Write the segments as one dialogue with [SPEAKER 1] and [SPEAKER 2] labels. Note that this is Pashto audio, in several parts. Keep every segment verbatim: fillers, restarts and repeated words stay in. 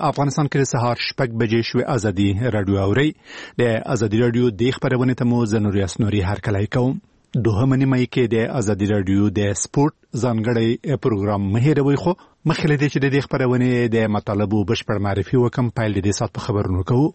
[SPEAKER 1] افغانستان کې سهار شپږ بجې شوې ازادي رادیو اوري د ازادي رادیو د خبرونه ته مو زنور یاسنوري هر کله کوم دوه منی کې د ازادي رادیو د سپورت ځانګړی پروګرام مهیروي خو مخکې د چې د خبرونه د مطالبو بشپړ معرفي وکم پایل د سات په خبرونو کوو.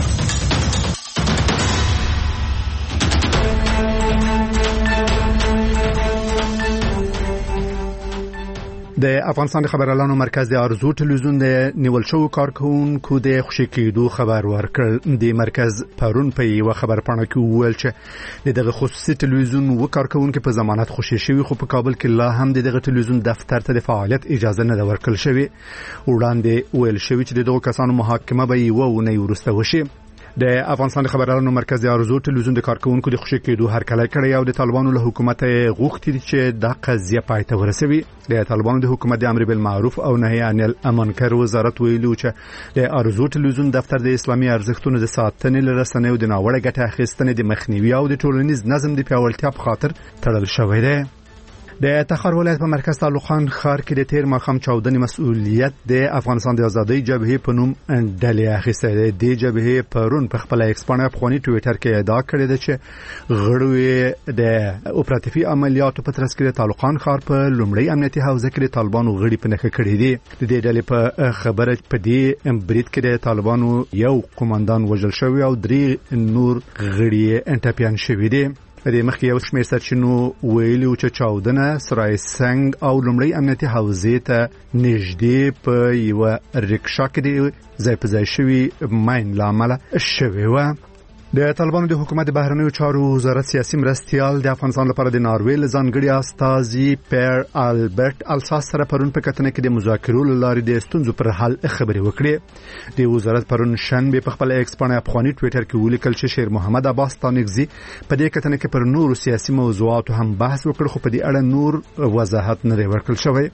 [SPEAKER 1] د افغانستان خبرالانو مرکز د ارزو ټلویزیون د نیول شو کارکونکو د خوشی کېدو خبر ورکړ. د مرکز پرون په یو خبر پاڼه کې ویل چې دغه خصوصي ټلویزیون و کارکونکو په ضمانت خوشی شوی خو په کابل کې لا هم دغه ټلویزیون دفتر ته د فعالیت اجازه نه ورکړل شوی. وړاندې ویل شوی چې دغه کسانو محاکمه به یو ونه ورسته وشي. د افغانستان خبرالانو مرکز د ارزو ټلویزیون د کارکونکو د خوشی کېدو هر کله کړی او د طالبانو له حکومت غوښتي چې د قضیه پای ته ورسوي. د طالبانو د حکومت د امر بالمعروف او نهي عن المنکر وزارت ویلو چې د ارزو ټلویزیون دفتر د اسلامي ارزښتونو د ساتنې لرسنې او د ناوړه ګټه اخیستنې د مخنیوي او د ټولنیز نظم د پیاوړتیا په خاطر تړل شوی دی. د تخار ولایت په مرکز تعلق خان ښار کې د تیر ماښام چاودنې مسؤلیت د افغانستان د آزادۍ جبهې په نوم ډلې اخیسته ده. د جبهې پرون په خپل ایکس باندې افغاني ټویټر کې ادعا کړې ده چې غړي د اپراتیفي عملیاتو په ترڅ کې د تعلق خان ښار په لومړی امنیتي حوزه کې د طالبانو غړي په نښه کړي دي. د دې ډلې په خبره په دې برید کې د طالبانو یو قوماندان وژل شوی او درې نور غړي انټاپیان شوی دي. د مخکې یو شمېر سرچینو ویلي چې چاودنه سرای سنگ او لومړی امنیتي حوزې ته نږدې په یو رکشا کې د ځای په ځای شوي ماین له امله شوې وه. د طالبانو د حکومت د بهرنیو چارو وزارت سیاسي مرستیال د افغانستان لپاره د ناروې ځانګړي استازي پیر البرت الساس سره پرون په کتنه کې د مذاکرو لارې د ستونزو پر حل خبرې وکړې. د وزارت پرون شنبه په خپل ایکس باندې افغاني ټویټر کې ولیکل چې شیر محمد عباس تانکزي په دې کتنه کې پر نورو سیاسي موضوعاتو هم بحث وکړ خو په دې اړه نور وضاحت نه ورکړل شوی.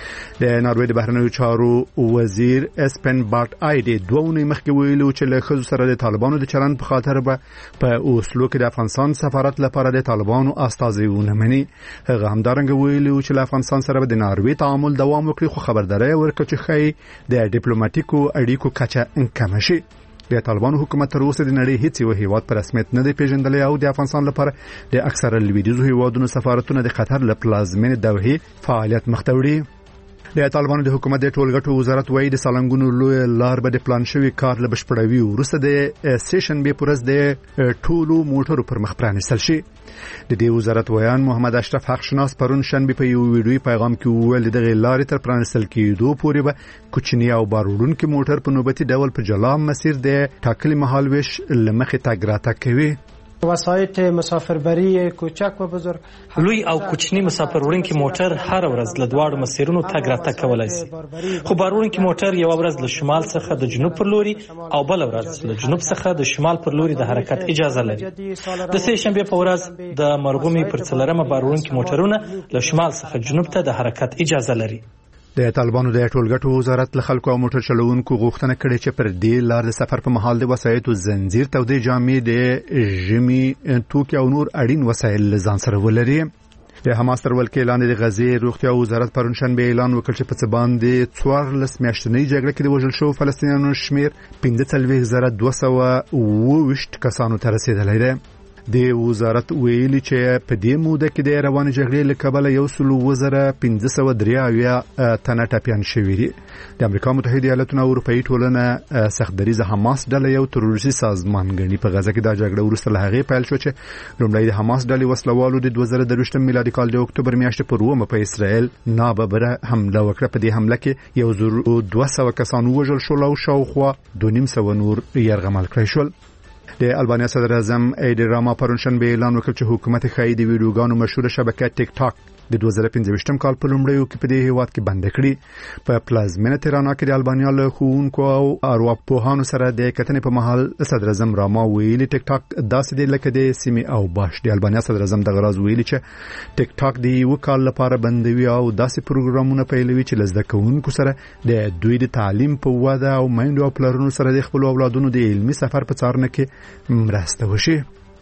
[SPEAKER 1] د ناروې د بهرنیو چارو وزیر اسپن بارت آیډي دوه ونې مخکې ویلو چې له ښځو سره د طالبانو د چلند په خاطر په اوسلو کې د افغانستان سفارت لپاره د طالبانو استازي ونه مني. هغه همدارنګه ویلي چې له افغانستان سره د ناروې تعامل دوام وکړي خو خبرداري ورکړه چې خی د ډیپلوماټیکو اړیکو کچه کم شي. د طالبانو حکومت تر اوسه د نړۍ هیڅ یو هیواد په رسمیت نه دی پیژندلی او د افغانستان لپاره د اکثره لویدیځو هیوادونو سفارتونه د قطر له پلازمینې دوحې فعالیت مخ ته وړي. د طالبانو د حکومت د ټولګټو وزارت وایي د سالنګونو لوی لار به د پلان شوی کار له بشپړوي وروسته د سیشن به پرز د ټولو موټرو پر مخ پرانیستل شي. د دې وزارت ویان محمد اشرف حق شناس پرون شنبه په یو ویډیوي پیغام کې ویل د لارې تر پرانیستل کېدو پورې به کوچنی او باروړونکو موټر په نوبتي ډول په جلا مسیر د ټاکلي مهال ویش لمخې تګ راتګ کوي.
[SPEAKER 2] وسایط مسافربری کوچک و بزرگ
[SPEAKER 3] لوی او کوچنی مسافر وړونکي موټر هر ورځ له دواړو مسیرونو تګ راتګ کولای شي خو بار وړونکي موټر یو ورځ له شمال څخه د جنوب پر لوري او بل ورځ له جنوب څخه د شمال پر لوري د حرکت اجازه لري. د سه شنبه په ورځ د مرغومي پر څلرمه بار وړونکي موټرونه له شمال څخه جنوب ته د حرکت اجازه لري.
[SPEAKER 1] د طالبانو د ټولګټو وزارت له خلکو او موټر چلوونکو غوښتنه کړې چې پر دې لار د سفر په مهال د وسایطو زنجیر تودې جامې د ژمي توکي او نور اړین وسایل ځان سره ولري. د حماس تر ولکې لاندې د غزې روغتیا وزارت پرون شنبه اعلان وکړ چې په څه باندې څوارلس میاشتنۍ جګړه کې د وژل شوو فلسطینیانو شمیر پنځه څلوېښت زره دوه سوه اووه ویشت کسانو ته رسیدلی دی. د وزارت ویلي چې په دې موده کې د روانې جګړې له کبله یو سل اووه زره پنځه سوه درې اویا تنه ټپیان شوي دي. د امریکا متحده ایالاتونو او اروپایي ټولنه سختدریزه حماس ډله یو تروریستي سازمان ګڼي. په غزه کې دا جګړه وروسته له هغې پیل شو چې لومړی د حماس ډلې وسلوالو د دوه زره درویشتم میلادي کال د اکتوبر میاشتې پر اوومه په اسرائیل ناببره حمله وکړه. په دې حمله کې یو زر دوه سوه کسان ووژل شول او شاوخوا دوه نیم سوه نور یرغمل کړای شول. د البانیا صدر اعظم ایډی راما پرون شنبه اعلان وکړ چې حکومت خای د ویډیوګانو مشهور شبکه ټیک ټاک د دوه زره پنځه کال په لومړیو کې په دې هیواد کې بند کړي. په پلازمینه تهران کې د البانیا له ښوونکو او ارواپوهانو سره د کتنې په محل صدر اعظم راما ویلي ټیک ټاک داسې دی لکه د سیمې او باش. د البانیا صدر اعظم د غراز ویلي چې ټیک ټاک د یو کال لپاره بندوي او داسې پروګرامونه پیلوي چې لزده کوونکو سره د دوی د تعلیم په وده او میندو او پلرونو سره د خپل اولادونو د علمي سفر په څارنه کې مرسته وشي.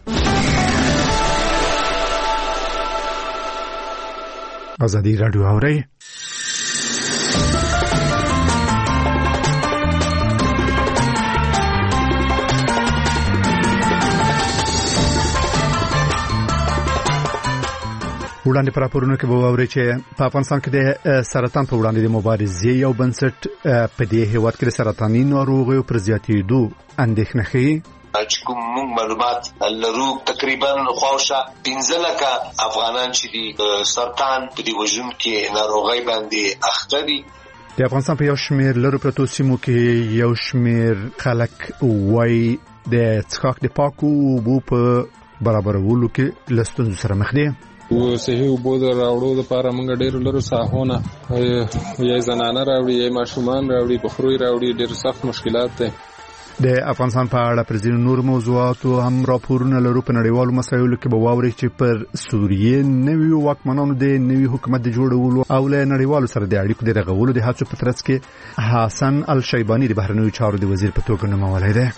[SPEAKER 1] آزادی رادیو اوري وړاندې پر راپورونو کې به واوري چې په افغانستان کې د سرطان په وړاندې د مبارزې یو بنسټ په دې هیواد کې د سرطاني ناروغیو پر زیاتېدو اندېښنه ښیي.
[SPEAKER 4] چې کوم معلومات لرو تقریبا خواوشا پنځه لکه افغانان چې دي سرطان په دې وژن کې ناروغي باندې اخته دي.
[SPEAKER 1] د افغانستان په یو شمېر لرو پرتو سیمو کې یو شمېر خلک وایي د څښاک د پاکو اوبو په برابرولو کې له ستونزو سره مخ دي.
[SPEAKER 5] و صحیح اوبو د راوړو لپاره موږ ډېر لرو ساحونه یا زنانه راوړي یا ماشومان راوړي بخروي راوړي ډېر سخت مشکلات دي.
[SPEAKER 1] د افغانستان په اړه پر ځینو نور موضوعاتو هم راپورونه لرو. په نړیوالو مسایلو کې به واوري چې پر سوریې نوي واکمنانو د نوي حکومت د جوړولو او له نړیوالو سره د اړیکو د رغولو د هڅو په ترڅ کې حسن الشیبانی د بهرنیو چارو د وزیر په توګه نومولی دی.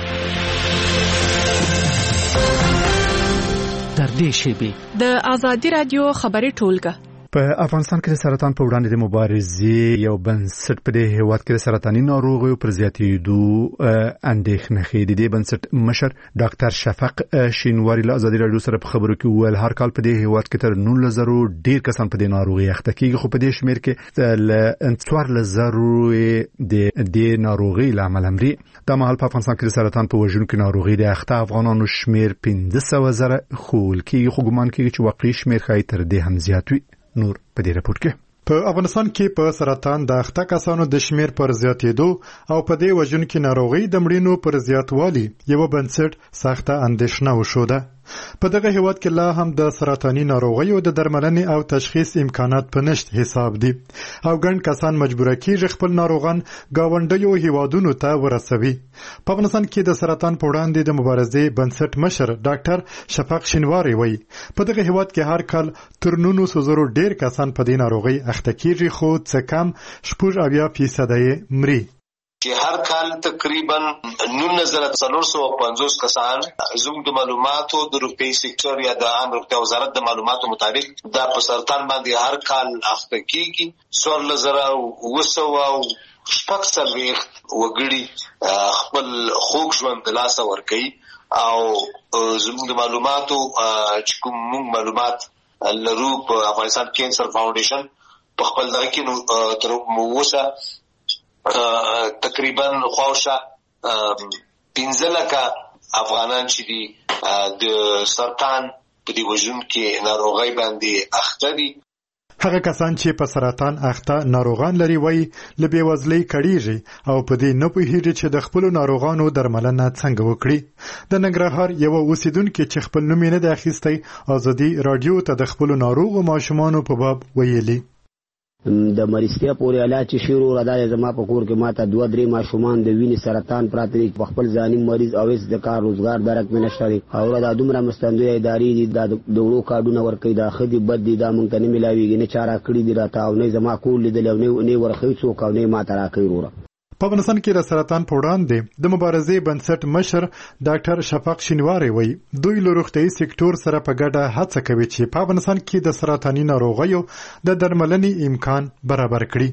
[SPEAKER 6] در دې شیبې د ازادي رادیو خبري ټولګه
[SPEAKER 1] په افغانستان کې د سرطان په وړاندې د مبارزې یو بنسټ په دې هیواد کې د سرطاني ناروغیو پر زیاتېدو اندېښنه ښیي. د دې بنسټ مشر ډاکټر شفق شینواري له ازادي رادیو سره په خبرو کې وویل هر کال په دې هیواد کې تر نولس زره ډېر کسان په دې ناروغي اخته کېږي، خو په دې شمېر کې له څوارلس زره د دې ناروغي له امله مري. دا مهال په افغانستان کې د سرطان په وژونکو ناروغي د اخته افغانانو شمېر پنځه سوه زره ښوول کېږي، خو ګمان کېږي چې واقعي شمېر ښایي تر دې هم زیات وي. نور په دې راپور کې
[SPEAKER 7] په افغانستان کې په سرطان د اخته کسانو د شمیر پر زیاتېدو او په دې وژونکو ناروغي د مړینو پر زیاتوالي یو بنسټ سخته اندېښنه وشوده. په دغه هیواد کې لا هم د سرطاني ناروغیو د درملنې او تشخیص امکانات په نشت حساب دي او ګڼ کسان مجبور کېږي خپل ناروغان گاونډیو هیوادونو ته ورسوي. په افغانستان کې د سرطان په وړاندې د مبارزې بنسټ مشر ډاکټر شفق شینواري وایي په دغه هیواد کې هر کال تر نولس زره ډېر کسان په دې ناروغي اخته کېږي، خو څه کم شپږ اویا فیصده یې مري.
[SPEAKER 4] چې هر کال تقریبا نولس زره څلور سوه پنځوس کسان زموږ د معلوماتو د روغتیايي سکتور یا د عام روغتیا وزارت د معلوماتو مطابق دا په سرطان باندې هر کال اخته کېږي. څوارلس زره اوه سوه شپږ څلوېښت وګړي خپل خوږ ژوند د لاسه ورکوي او زموږ د معلوماتو چې کوم موږ معلومات لرو په افغانستان کینسر فاونډیشن په خپل دغه کې تر اوسه تقریبا خواوشا پنځه لکه افغانان چې دي د سرطان په دې وژونکې ناروغۍ باندې اخته دي.
[SPEAKER 7] هغه کسان چې په سرطان اخته ناروغان لري وایي له بېوزلۍ کړېږي او په دې نه پوهېږي چې د خپلو ناروغانو درملنه څنګه وکړي. د ننګرهار یوه اوسیدونکې چې خپل نوم یې نه دی اخیستی ازادي راډیو ته د خپلو ناروغو ماشومانو په باب ویلي
[SPEAKER 8] د مریضتیا پورې علاج چې شروع را ده زما په کور کې ماته دوه درې ماشومان د وینې سرطان پراته دي په خپل ځاني مریض او هېڅ د کار روزګار درک مې نشته دی او دا دومره مستندویه ادارې دي دا د وړو کارډونه ورکوي دا ښه دي بد دي دا موږ ته نه میلاویږي نه چا راکړي دي راته او نه زما کور لیدلی او نه ورښوي څوک او نه ماته راکوي وروره.
[SPEAKER 7] په افغانستان کې د سرطان په وړاندې د مبارزې بنسټ مشر ډاکټر شفق شینواري وایي دوی له روغتیايي سکتور سره په ګډه هڅه کوي چې په افغانستان کې د سرطاني ناروغیو د درملنې امکان برابر کړي.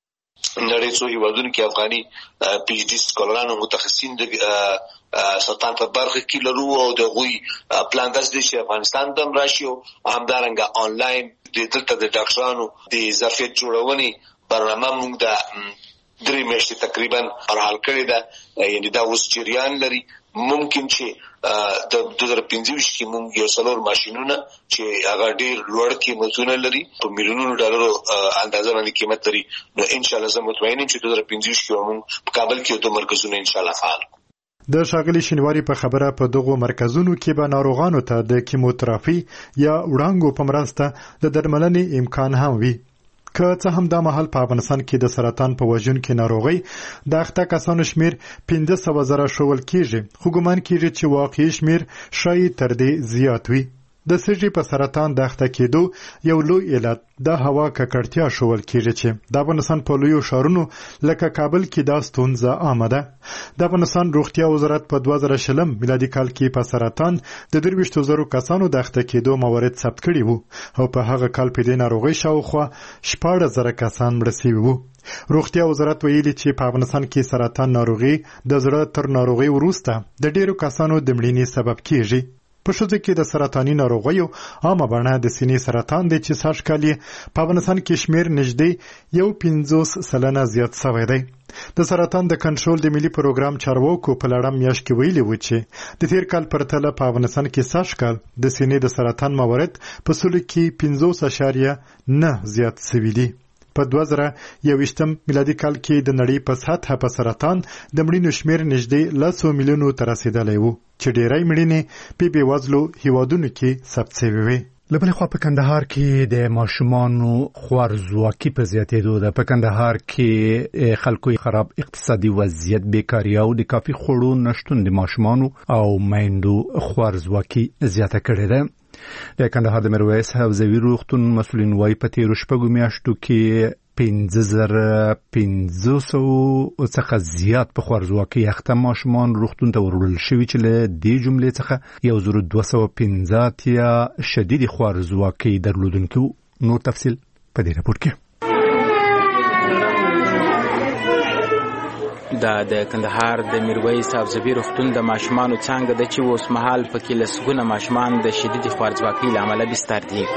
[SPEAKER 4] نړۍ څو هیوادونو کې افغاني پی ایچ ډي سکالران او متخصصین د سرطان په برخه کې لرو او د هغوی پلان داسې دی چې افغانستان ته هم راشي او همدارنګه آنلاین د دلته د ډاکټرانو د ظرفیت جوړونې برنامه موږ د درې میاشتې تقریبا حل کړې ده، یعنې دا اوس جریان لري. ممکن چې د دوه زره پنځه ویشت کې موږ یو څلور ماشینونه چې هغه ډېر لوړ قیمتونه لري په میلیونونو ډالرو اندازه باندې قیمت لري، نو انشاءالله زه مطمئن یم چې دوه زره پنځه ویشت کې موږ په کابل کې دوه مرکزونه انشاءالله فعال کړو.
[SPEAKER 7] د ښاغلي شینواري په خبره په دغو مرکزونو کې به ناروغانو ته د کیموتراپي یا وړانګو په مرسته د درملنې امکان هم وي. که څه هم دا مهال په افغانستان کې د سرطان په وژونکې ناروغۍ د اخته کسانو شمیر پنځه سوه زره ښوول کېږي، خو ګمان کېږي چې واقعي شمیر ښایي تر دې زیات وي. د سږي په سرطان د اخته کېدو یو لوی علت د هوا ککړتیا ښوول کېږي چې د افغانستان په لویو ښارونو لکه کابل کې دا ستونزه عامه ده. د افغانستان روغتیا وزارت په دوه زره شلم میلادي کال کې په سرطان د درویشتو زرو کسانو د اخته کېدو موارد ثبت کړي وو او په هغه کال په دې ناروغۍ شاوخوا شپاړس زره کسان مړه سوي وو. روغتیا وزارت ویلي چې په افغانستان کې سرطان ناروغي د زړه تر ناروغۍ وروسته د ډېرو کسانو د مړینې سبب کېږي. په ښځو کې د سرطاني ناروغیو عامه بڼه د سینې سرطان دی چې سږ کال یې په افغانستان کې شمېر نږدې یو پنځوس سلنه زیات شوی دی. د سرطان د کنټرول د ملي پروګرام چارواکو په لړم میاشت کې ویلي و چې د تیر کال پرتله په افغانستان کې سږ کال د سینې د سرطان موارد په سلو کې پنځوس اعشاریه نه زیات شوي دي. په دوه زره یوویشتم میلادي کال کې د نړۍ په سطحه په سرطان د مړینو شمېر نږدې لسو میلیونو ته رسېدلی و چې ډېری مړینې په بېوزلو هیوادونو کې ثبت شوې وې.
[SPEAKER 1] له بلې خوا په کندهار کې د ماشومانو خوارزواکي په زیاتېدو ده. په کندهار کې خلکو خراب اقتصادي وضعیت، بیکاري او د کافي خوړو نشتون د ماشومانو او میندو خوارزواکي زیاته کړې ده. د کندهار د میرویس حوزوي روغتون مسؤلین وايي په تېرو شپږو میاشتو کې پنځه زره پنځه سوه څخه زیات په خوارزواکۍ اخته ماشومان روغتون ته وروړل شوي چې له دې جملې څخه یو زر دوه سوه پنځه اتیا شدید خوارزواکۍ درلودونکي. نور تفصیل په دې راپور کې.
[SPEAKER 9] دا د کندهار د میرویس حوزوي روغتون د ماشومانو څانګه ده چې اوس مهال پکې لسګونه ماشومان د شدید خوارزواکۍ له امله بستر دي.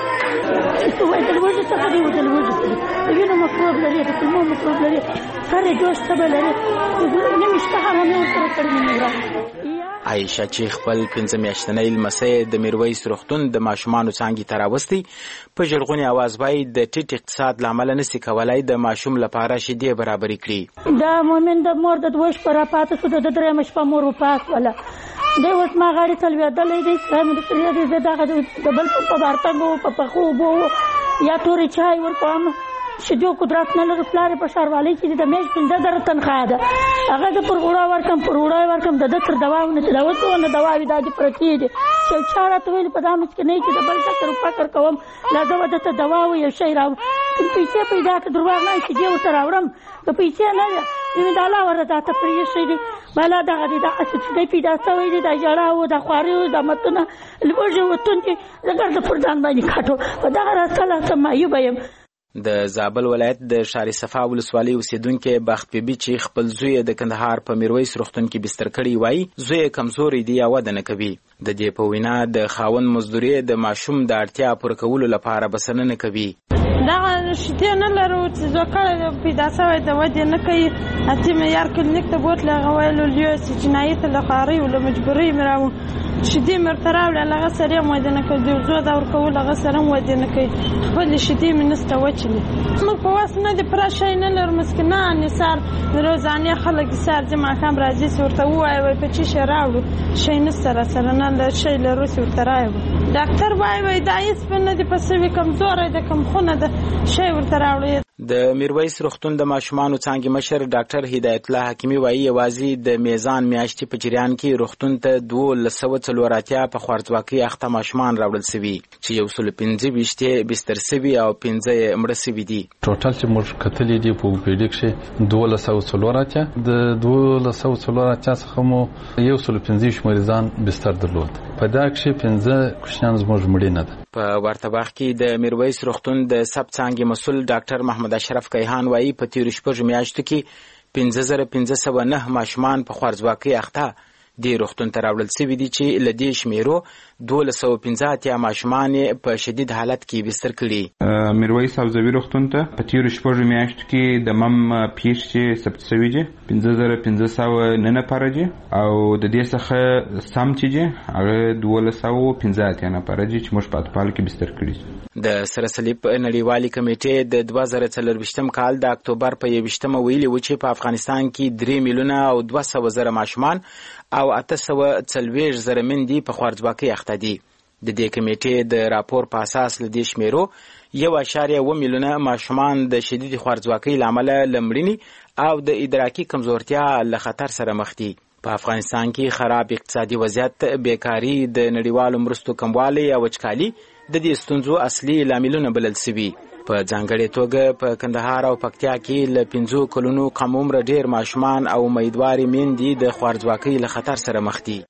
[SPEAKER 9] عایشه چې خپل پنځه میاشتنۍ لمسی د میرویس روغتون د ماشومانو څانګې ته راوستی، په ژړغوني اواز وایي د ټیټ اقتصاد له امله نسي کولی د ماشوم لپاره شیدې برابرې کړي.
[SPEAKER 10] دا مومن د مور د دوه شپه راپاته شو، د درېیمه شپه مور وپاسوله. دی اوس ما غاړې ته لوېدلی دی، سلامې دی، زه دغه د بل په بارتنګ وو، په پخو اوبو وو، یا تورې چای ورکوم. شیدو قدرت نه لري، پلار په ښاروالۍ کې د میاشت پنځه زره تنخواه ده. هغه زه پر غوړه ورکړم پر غوړه ورکړم د ده تر دواونه چې دا اوس ونه دواوې دا دې پرتې دي. یو چا راته ویل په دا مسکینۍ کې د بل فکر فکر کوم، لا زه به درته دوا و یو شی راوړم، پیسې پیدا کړه، دروغ نه شیدې ورته راوړم، که پیسې نه وي زمین د الله ورته ته پرېښی دي بالا دغه دي دغه شیدې پیدا شوی دي، دا ژړا و دا خواري و دا متونه لوږې وتونکي زه ګرځه پر ځان باندې کاټو په دغه راز کله څه معیوبه یم.
[SPEAKER 9] د زابل ولایت د شار صفا ولسوالۍ اوسیدونکي بخت بیبي چې خپل زوی د کندهار په میرویس روغتون کې بستر کړی وایي زوی کمزوري دی یا وده نه کوي. د دې په وینا د خاوند مزدوري د ماشوم د اړتیا پوره کولو لپاره بسنه نه کوي.
[SPEAKER 11] دغه شیدې نه لرو چې زوکړه پیدا شوی د ودې نه کوي. اته معیار کلینیک ته بوتله هغه ویلو لیو چې جنایت له خوارۍ او له مجبورۍ مې راو شیدې مې ورته راوړې هغه سره مې ودې نه کوي، د زو دا ورکول هغه سره مې ودې نه کوي، خپلې شیدې مې نسته وچلې. موږ په واس نه د پوره شی نه لرو، مسکینان نثار روزانه خلک سار د ماښام راځي چې ورته ووایي وایي په څه شی راوړو، شی نسته راسره نه له شی لرو چې ورته راوړو. ډاکټر وایي وایي دا هېڅ به نه دي په سوي کمزوری ده کم خونه ده شی ورته راوړو.
[SPEAKER 9] د میرویس روغتون د ماشومانو څانګې مشر ډاکټر هدایت الله حکیمي وایي یوازې د میزان میاشتې په جریان کې روغتون ته دولس سوه څلور اتیا په خوارزواکۍ اخته ماشومان راوړل سوي چې یو سل پنځه ویشت یې بستر سوي او پنځه یې مړه سوي دي.
[SPEAKER 12] ټوټل چې موږ کتلي دي په اوپیډي کښې دولس سوه څلور اتیا، د دولس سوه څلور اتیا څخه مو یو سل پنځه ویشت مریضان بستر درلود، په دا کښې پنځه کوچنیان زموږ مړینه ده.
[SPEAKER 9] په ورته وخت کې د میرویس روغتون د سب څانګې مسؤل ډاکټر محمد اشرف کیهان وایي په تیرو شپږو میاشتو کې پنځه زره پنځه سوه نه ماشومان په خوارزواکۍ اخته دې روغتون ته راوړل سوي دي چې له دې شمیرو دولس سوه پنځه اتیا ماشومان یې په شدید حالت کې بستر کړي.
[SPEAKER 13] میرویس حوزوي روغتون ته په تیرو شپږو میاشتو کې د مم پیښې چې ثبت شوي دي پنځه زره پنځه سوه نه نفره دي او د دې څخه سم چې دي هغه دولس سوه پنځه اتیا نفره دي چې موږ په اطفالو کې بستر کړي.
[SPEAKER 9] د سره صلیب نړیوالې کمیټې د دوه زره څلرویشتم کال د اکتوبر په یویشتمه ویلي و چې په افغانستان کې درې میلیونه او دوه سوه زره ماشومان او اته سوه څلوېښت زره میندې په خوارزواکۍ اخته دي. د دې کمیټې د راپور په اساس له دې شمیرو یو اعشاریه اوه میلیونه ماشومان د شدید خوارزواکۍ له امله له مړینې او د ادراکي کمزورتیا له خطر سره مخ دي. په افغانستان کې خراب اقتصادي وضعیت، بیکاري، د نړیوالو مرستو کموالی او وچکالي د دې ستونزو اصلي لاملونه بلل سوي. په ځانګړې توګه په کندهار او پکتیا کې له پنځو کلونو کم عمره ډېر ماشومان او امیدوارې میندې د خوارزواکۍ له خطر سره مخ دي.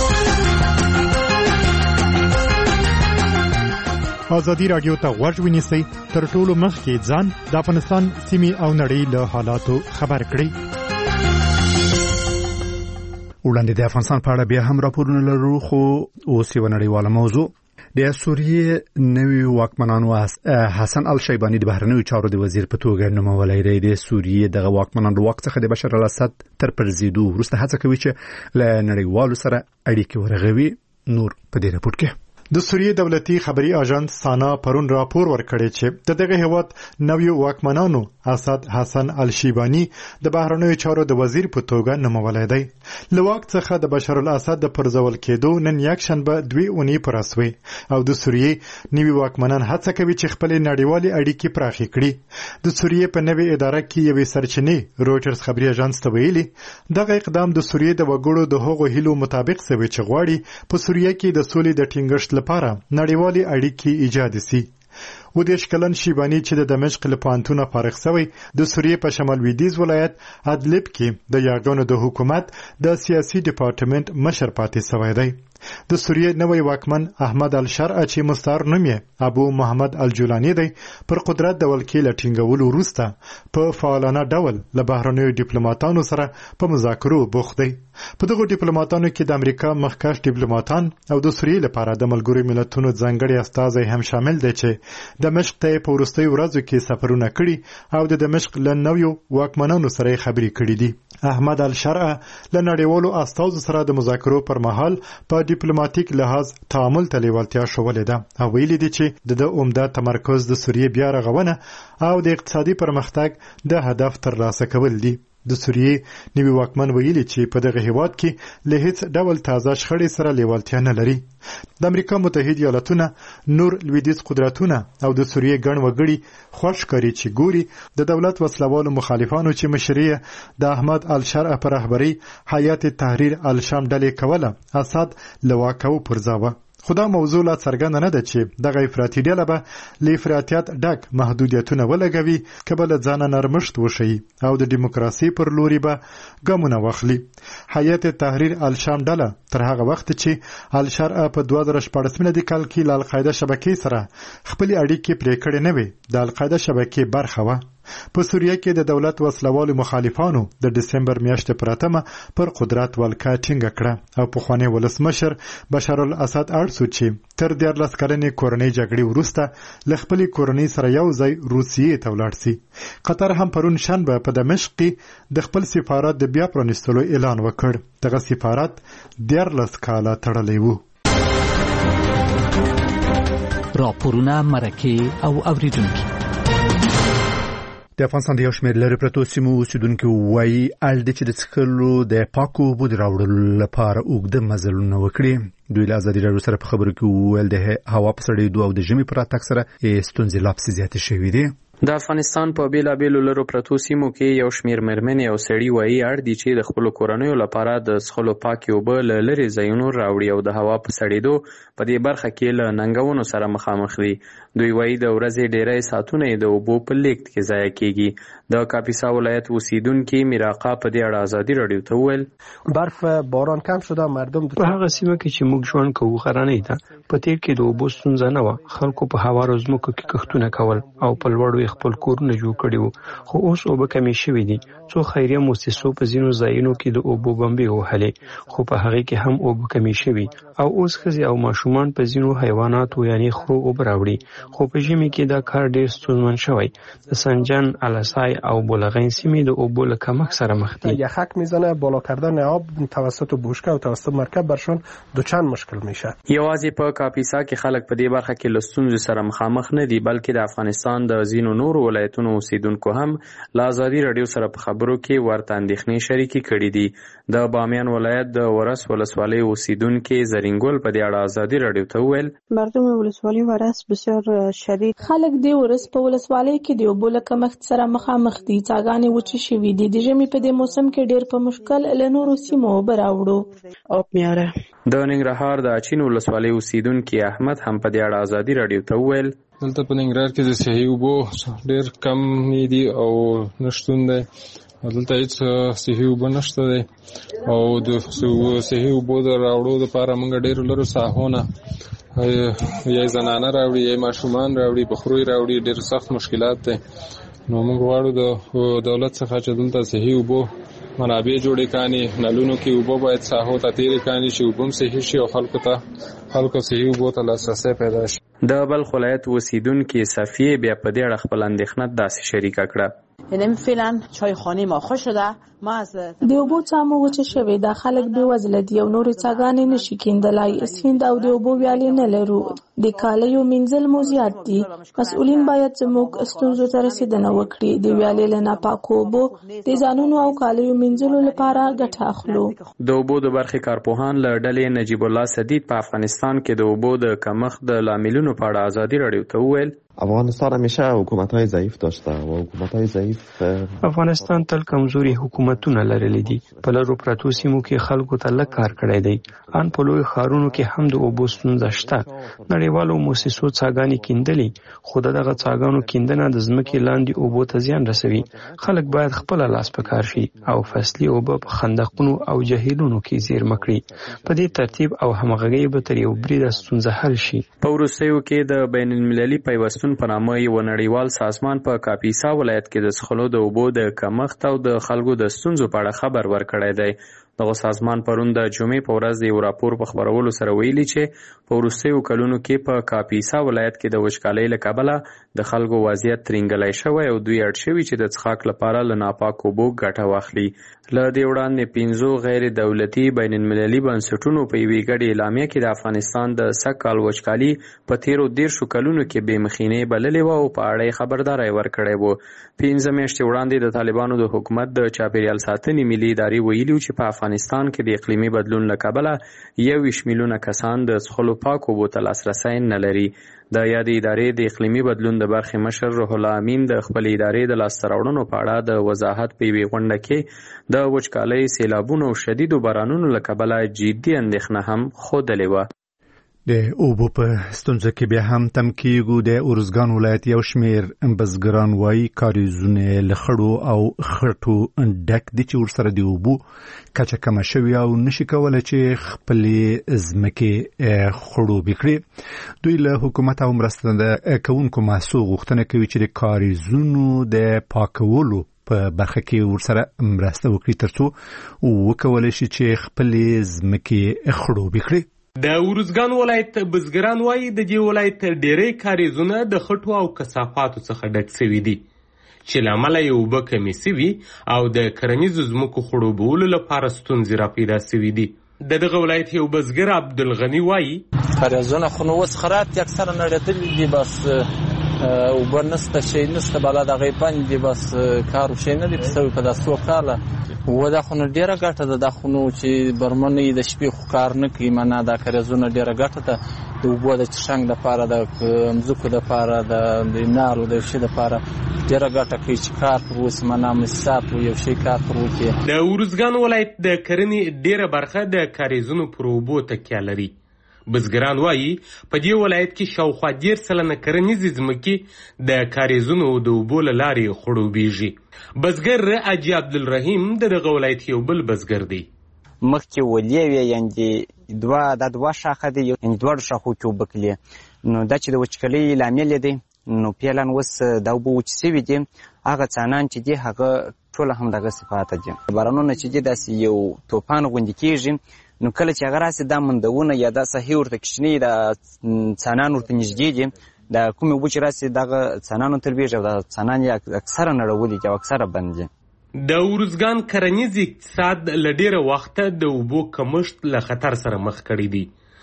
[SPEAKER 7] ازادي راډیو ته غوږ ونیسئ، تر ټولو مخکې ځان د افغانستان سیمې او نړۍ له حالاتو خبر کړئ.
[SPEAKER 1] وړاندې د افغانستان په اړه بیا هم راپورونه لرو، خو اوس یو نړیواله موضوع. د سوریې نوي واکمنانو حسن الشیبانی د بهرنیو چارو د وزیر په توګه نومولی دی. د سوریې دغه واکمنان د واک څخه د بشار الاسد تر پرځېدو وروسته هڅه کوي چې له نړیوالو سره اړیکې ورغوي. نور په دې راپور کې
[SPEAKER 7] د سوریې دولتي خبري اژانس سانا پرون راپور ورکړی چې د دغه هیواد نویو واکمنانو اسد حسن الشیبانی د بهرنیو چارو د وزیر په توګه نومولی دی. له واک څخه د بشار الاسد د پرځول کېدو نن یکشنبه دوی اونۍ پر اسوي او د سوریې نوي واکمنان هڅه کوي چې خپل نړیوالي اړیکې پراخې کړي. د سوریې په نوې اداره کې یوې سرچینې رويټرز خبري اژانس ته ویلي دغه اقدام د سوریې د وګړو د هغو هیلو مطابق سوي چې غواړي په سوریې کې د سولې د ټینګښت لپاره نړیوالي اړیکې ایجاد شي. و د شکلن شیبانی چې د دمشق له پوهنتونه فارغ شوی د سوریې په شمال لویدیځ ولایت ادلب کې د یاګانو د حکومت د سیاسي ډپارټمنټ مشر پاتې شوی دی. د سوریې نوی واکمن احمد الشرع چې مستعار نوم یې ابو محمد الجولانی دی پر قدرت د ولکې له ټینګولو وروسته په فعالانه ډول له بهرنیو ډیپلوماټانو سره په مذاکرو بوخت دی. په دغو ډیپلوماټانو کې د امریکا مخکښ ډیپلوماټان او د سوریې لپاره د ملګرو ملتونو ځانګړي استازی هم شامل دی چې دمشق ته په وروستیو ورځو کې سفرونه کړي او د دمشق له نویو واکمنانو سره خبرې کړي دي. احمد الشرع له نړیوالو استازو سره د مذاکرو پر مهال په ډیپلوماټیک لحاظ تعامل ته لیوالتیا ښودلې ده او ویلي دي چې د عمده تمرکز د سوریې بیا رغونه او د اقتصادي پرمختګ د هدف ترلاسه کول دي. د سوریې نوي واکمن ویلي چې په دغه هیواد کې له هیڅ ډول تازه شخړې سره لیوالتیا نه لري. د امریکا متحده ایالاتونه نور لویدیځ قدرتونه او د سوریې ګڼ وګړي خوښ کړي چې ګوري د دولت وسلوالو مخالفانو چې مشري د احمد الشرع پر رهبري حیات تحریر الشام ډلې کوله اسد له واکه وپرځاوه. خدا موضوع لا څرګنده نه ده چې دغه افراطي ډله به له افراطیت ډک محدودیتونه ولګوي که به له ځانه نرمښت وښیي او د ډیموکراسي پر لوري به ګامونه واخلي. حیات تحریر الشام ډله تر هغه وخت چې الشرع په دوه زره شپاړس میلادي کال کې له القاعده شبکې سره خپلې اړیکې پرې کړې نه وې د القاعده شبکې برخه وه. په سوریه کې د دولت وسلوالو مخالفانو د دسمبر میاشتې پر اتمه پر قدرت ولکه ټینګه کړه او پخوانی ولسمشر بشار الاسد اړ شو چې تر دیارلس کلنې کورنۍ جګړې وروسته له خپلې کورنۍ سره یو ځای روسیې ته ولاړ شي. قطر هم پرون شنبه په دمشق کې د خپل سفارت د بیا پرانیستلو اعلان وکړ. دغه سفارت دیارلس کاله تړلی و.
[SPEAKER 14] راپورونه مرکه او اوریدونکي
[SPEAKER 1] د افغانستان د یو شمېر لرې پرتو سیمو اوسېدونکي وایي اړ دی چې د څښلو د پاکو اوبو د راوړلو لپاره اوږده مزلونه وکړي. دوی له ازادي راډیو سره په خبرو کې وویل د هوا په سړېدو او د ژمي په راتګ سره ستونزې لا پسې زیاتې شوې دي.
[SPEAKER 15] د افغانستان په بیلابیلو لرو پرتو سیمو کې یو شمیر مېرمنې او سړي وایي اړ دي چې د خپلو کورنیو لپاره د څښلو پاکې اوبه له لرې ځایونو راوړي او د هوا په سړېدو په دې برخه کې له ننګونو سره مخامخ دي. دوی وایي د ورځې ډیری ساعتونه د اوبو په لیږد کې ضایع کیږي. د کاپیسا ولایت اوسیدونکي میراقا په دې اړه ازادي راډیو ته وویل
[SPEAKER 2] برف باران کم شده مردم
[SPEAKER 16] په هغه سیمه کې چې موږ ژوند کوو غرنۍ ده. په تیر کې د اوبو ستونزه نه وه. خلکو په هوارو ځمکو کې کښتونه کول او په لوړو خپل کورونه جوړ کړي وو، خو اوس اوبه کمې شوې دي. څو خیریه مؤسسو په ځینو ځایونو کې د اوبو بمبې وهلې، خو په هغې کې هم اوبه کمې شوي او اوس ښځې او ماشومان په ځینو حیواناتو یعنې خرو اوبه راوړي. خو په ژمي کې دا کار ډېر ستونزمن شوی. د سنجان، الاسای او بولغین سیمې د اوبو له کمښت سره مخ دي.
[SPEAKER 2] یخک میزنه، بالا کردن آب توسط بشکه و توسط مرکب برشون دوچند مشکل میشه.
[SPEAKER 15] یوازې په کاپیسا کې خلک په دې برخه کې له ستونزو سره مخامخ نه دي، بلکې د افغانستان د ځینو نورو ولایتونو اوسیدونکو هم له ازادي راډیو سره په خبرو کې ورته اندېښنې شریکې کړي دي. د بامیان ولایت د ورس ولسوالۍ اوسیدونکي زرینګل په دې اړه ازادي راډیو ته وویل
[SPEAKER 17] مردم ولسوالۍ ورس بسیار شدید
[SPEAKER 18] خلک د ورس په ولسوالۍ کې د اوبو له کمښت سره مخامخ دي. څاګانې وچې شوي دي. د ژمي په دې موسم کې ډېر په مشکل له نورو سیمو اوبه راوړو.
[SPEAKER 17] آب میاره.
[SPEAKER 15] د ننګرهار د اچین ولسوالۍ اوسیدونکي احمد هم په دې اړه ازادي راډیو ته وویل
[SPEAKER 5] دلته په ننګرهار کې د صحي اوبو ډېر کم دي او نشتون دی. دلته هیڅ صحي اوبه نشته دی او د صحي اوبو د راوړو لپاره موږ ډېرو لرو ساحونه یا زنانه راوړي یا ماشومان راوړي بخروی راوړي ډېر سخت مشکلات دی. نو موږ غواړو د دولت څخه چې دلته صحي اوبو منابع جوړې کاني، نلونو کې اوبه باید ساحو ته تیرې کاني چې اوبه هم صحیح شي او خلکو ته خلکو صحیح اوبو ته لاسرسی پیدا شي.
[SPEAKER 15] د بلخ ولایت اوسیدونکي صفیه بیا په دې اړه خپل اندېښنه داسې شریکه کړه.
[SPEAKER 19] یعنی فعلا چای خانه ما خوش شده، ما از
[SPEAKER 18] د اوبو څامو وچه شوې ده، خلک بې وزله دي او نورې څاګانې نشي کیندلای. سیند او د اوبو ویالې نه لرو، د کالیو مینځل مو زیات دي. مسؤلین باید زموږ ستونزو ته رسیدنه وکړي. د ویالې له ناپاکو اوبو د ځانونو او کالیو مینځلو لپاره ګټه اخلو.
[SPEAKER 15] د اوبو د برخې کارپوهان له ډلې نجیب الله صدیق په افغانستان کې د اوبو د کمښت د لاملونو په اړه ازادي راډیو ته وویل
[SPEAKER 20] افغانستان همیشه حکومت‌های ضعیف داشته و حکومت‌های ضعیف
[SPEAKER 16] افغانستان تل کمزوري حکومتونه لرلي دي. په لرو پرتو سیمو کې خلکو ته لږ کار کړی دی. ان په لوی ښارونو کې هم د اوبو ستونزه شته. نړیوالو موسسو څاګانې کیندلي، خو دغه څاګانو کیندنه د ځمکې لاندې اوبو ته زیان رسوي. خلک باید خپل لاس په کار شي او فصلي اوبه په خندقونو او جهیلونو کې زیرمه کړي. په دې ترتیب او همغږي به تر یو بریده ستونزه حل شي.
[SPEAKER 15] په وروستیو کې د بین المللي پیوستون په نامه یو نړیوال سازمان په کاپیسا ولایت کې د څښلو د اوبو د کمښت او د خلکو د ستونزو په اړه خبر ورکړی دی. دغه سازمان پرون د جمعې په ورځ د یو راپور په خپرولو سره ویلي چې په وروستیو کلونو کې په کاپیسا ولایت کې د وچکالۍ له کبله د خلکو وضعیت ترینګلی شوی او دوی اړ شوي چې د څښاک لپاره له ناپاک اوبو ګټه واخلي. له دې وړاندې پنځو غیر دولتي بین المللي بنسټونو په یوې ګډې اعلامیه کې د افغانستان د سږ کال وچکالي په تیرو دیرشو کلونو کې بې مخینې بللې وه او په اړه یې خبرداری ورکړی و. پنځه میاشتې وړاندې د طالبانو د حکومت د چاپیریال ساتنې ملي ادارې ویلي و چې په افغانستان کې د اقلیمي بدلون له کبله یوویشت میلیونه کسان د څښلو پاکو اوبو ته لاسرسی نه لري. د یادې ادارې د اقلیمي بدلون د برخې مشر روح الله امین د خپلې ادارې د لاسته راوړنو په اړه د وضاحت په یوې غونډه کې د وچکالۍ، سیلابونو او شدیدو بارانونو له کبله جدي اندېښنه هم ښودلې وه.
[SPEAKER 1] د اوبو په ستونزه کې بیا هم تم کېږو. د ارزګان ولایت یو شمېر بزګران وایي کاریزونه له خړو او خټو ډک دي چې ورسره د اوبو کچه کمه شوې او نشي کولی چې خپلې ځمکې خړوبې کړي. دوی له حکومت او مرسته کوونکو محصول غوښتنه کوي چې د کاریزونو د پاکولو په برخه کې ورسره مرسته وکړي ترڅو وکولی شي چې خپلې ځمکې خړوبې کړي.
[SPEAKER 21] د ارزګان ولایت بزګران وایي د دې ولایت ډېری کاریزونه د خټو او کثافاتو څخه ډک سوي دي چې له امله یې اوبه کمې سوي او د کرنیزو ځمکو خړوبولو لپاره ستونزې راپیدا سوي دي. د دغه ولایت یو بزګر عبدالغني وایي
[SPEAKER 22] کاریزونه خو نو اوس خراب دي، اکثره نړېدلي دي، بس اوبه نسته، شی نسته، بلا د هغې بند دي، بس کار شی نه دي سوی په دا څو کاله. و دا خو نو ډېره ګټه ده، دا خو نو چې برمن یې د شپې خو کار نه کوي، معنا دا کاریزونه ډېره ګټه ده د اوبو د څښنګ دپاره، د مځکو دپاره، د نارو د یو شي دپاره ډېره ګټه کوي چې کار پر اوسي، معنا مساف یو شی کار پر وکړي.
[SPEAKER 21] د ارزګان ولایت د کرنې ډېره برخه د کاریزونو پر اوبو تکیه لري. بزګران وایي په دې ولایت کې شاوخوا دېرش سلنه کرنیزې ځمکې د کاریزونو د اوبو له لارې خړوبېږي. بزګر حاجي عبدالرحیم د دغه ولایت یو بل بزګر دی.
[SPEAKER 23] مخکې ولې وې یعنې دوه دا دوه شاخه دي، یعنې دواړو شاخو کې اوبه کړي، نو دا چې د وچکالۍ لامل دی، نو فعلا اوس دا اوبه وچې سوي دي، هغه څانان چې دي هغه ټوله هم دغسې پاته دي. بارانونه چې دي داسې یو توپان غوندې کېږي، نو کله چې هغه راسي دا مندونه یا دا ساحې ورته کوچنۍ دا څانان ورته نږدې دي، دا کومې اوبه چې راسي دغه څانانو ته لویږي او دا څانان یې اکثره نړولي دي او اکثره بند دي.
[SPEAKER 21] د ارزګان کرنیز اقتصاد له ډېره وخته د اوبو کمښت له خطر سره مخ کړی دی.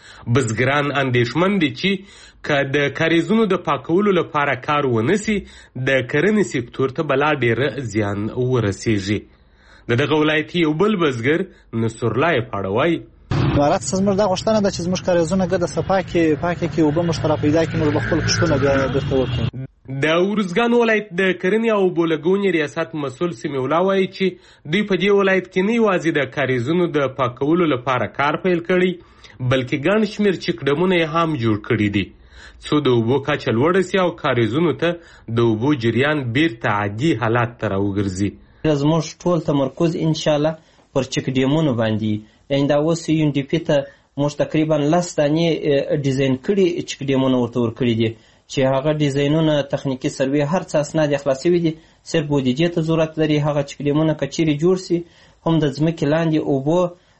[SPEAKER 21] بزګران اندېښمن دي چې که د کاریزونو د پاکولو لپاره کار ونسي د کرنې سکتور ته بلا ډېره زیان ورسیږي. د دغه ولایت یو بل بزګر نصرالله پاړه وایي
[SPEAKER 24] عبارت څه زموږ دا غوښتنه ده چې زموږ کاریزونه ګډه صفا کړي، پاکې کړي، اوبه موږ ته راپیدا کړي، موږ به خپل کښتونه بیا بېرته وکړو.
[SPEAKER 21] د ارزګان ولایت د کرنې او اوبولګونې ریاست مسؤل سمیع الله وایي چې دوی په دې ولایت کې نه یوازې د کاریزونو د پاکولو لپاره کار پیل کړی بلکې ګڼ شمېر چکډمونه یې هم جوړ کړي دي څو د اوبو کچه لوړه سي او کاریزونو ته د اوبو جریان بیرته عادي حالات ته راوګرځي.
[SPEAKER 25] زموږ ټول تمرکز انشاءالله پر چک ډیمونو باندې، یعنې دا اوس یو ډي پي ته موږ تقریبا لس دانې ډیزاین کړي چک ډیمونه ورته ورکړي دي چې هغه ډیزاینونه تخنیکي سروې هر څه اسناد یې خلاص شوي دي، صرف بودیجې ته ضرورت لري. هغه چک ډیمونه که چیرې جوړ سي هم د ځمکې لاندې اوبو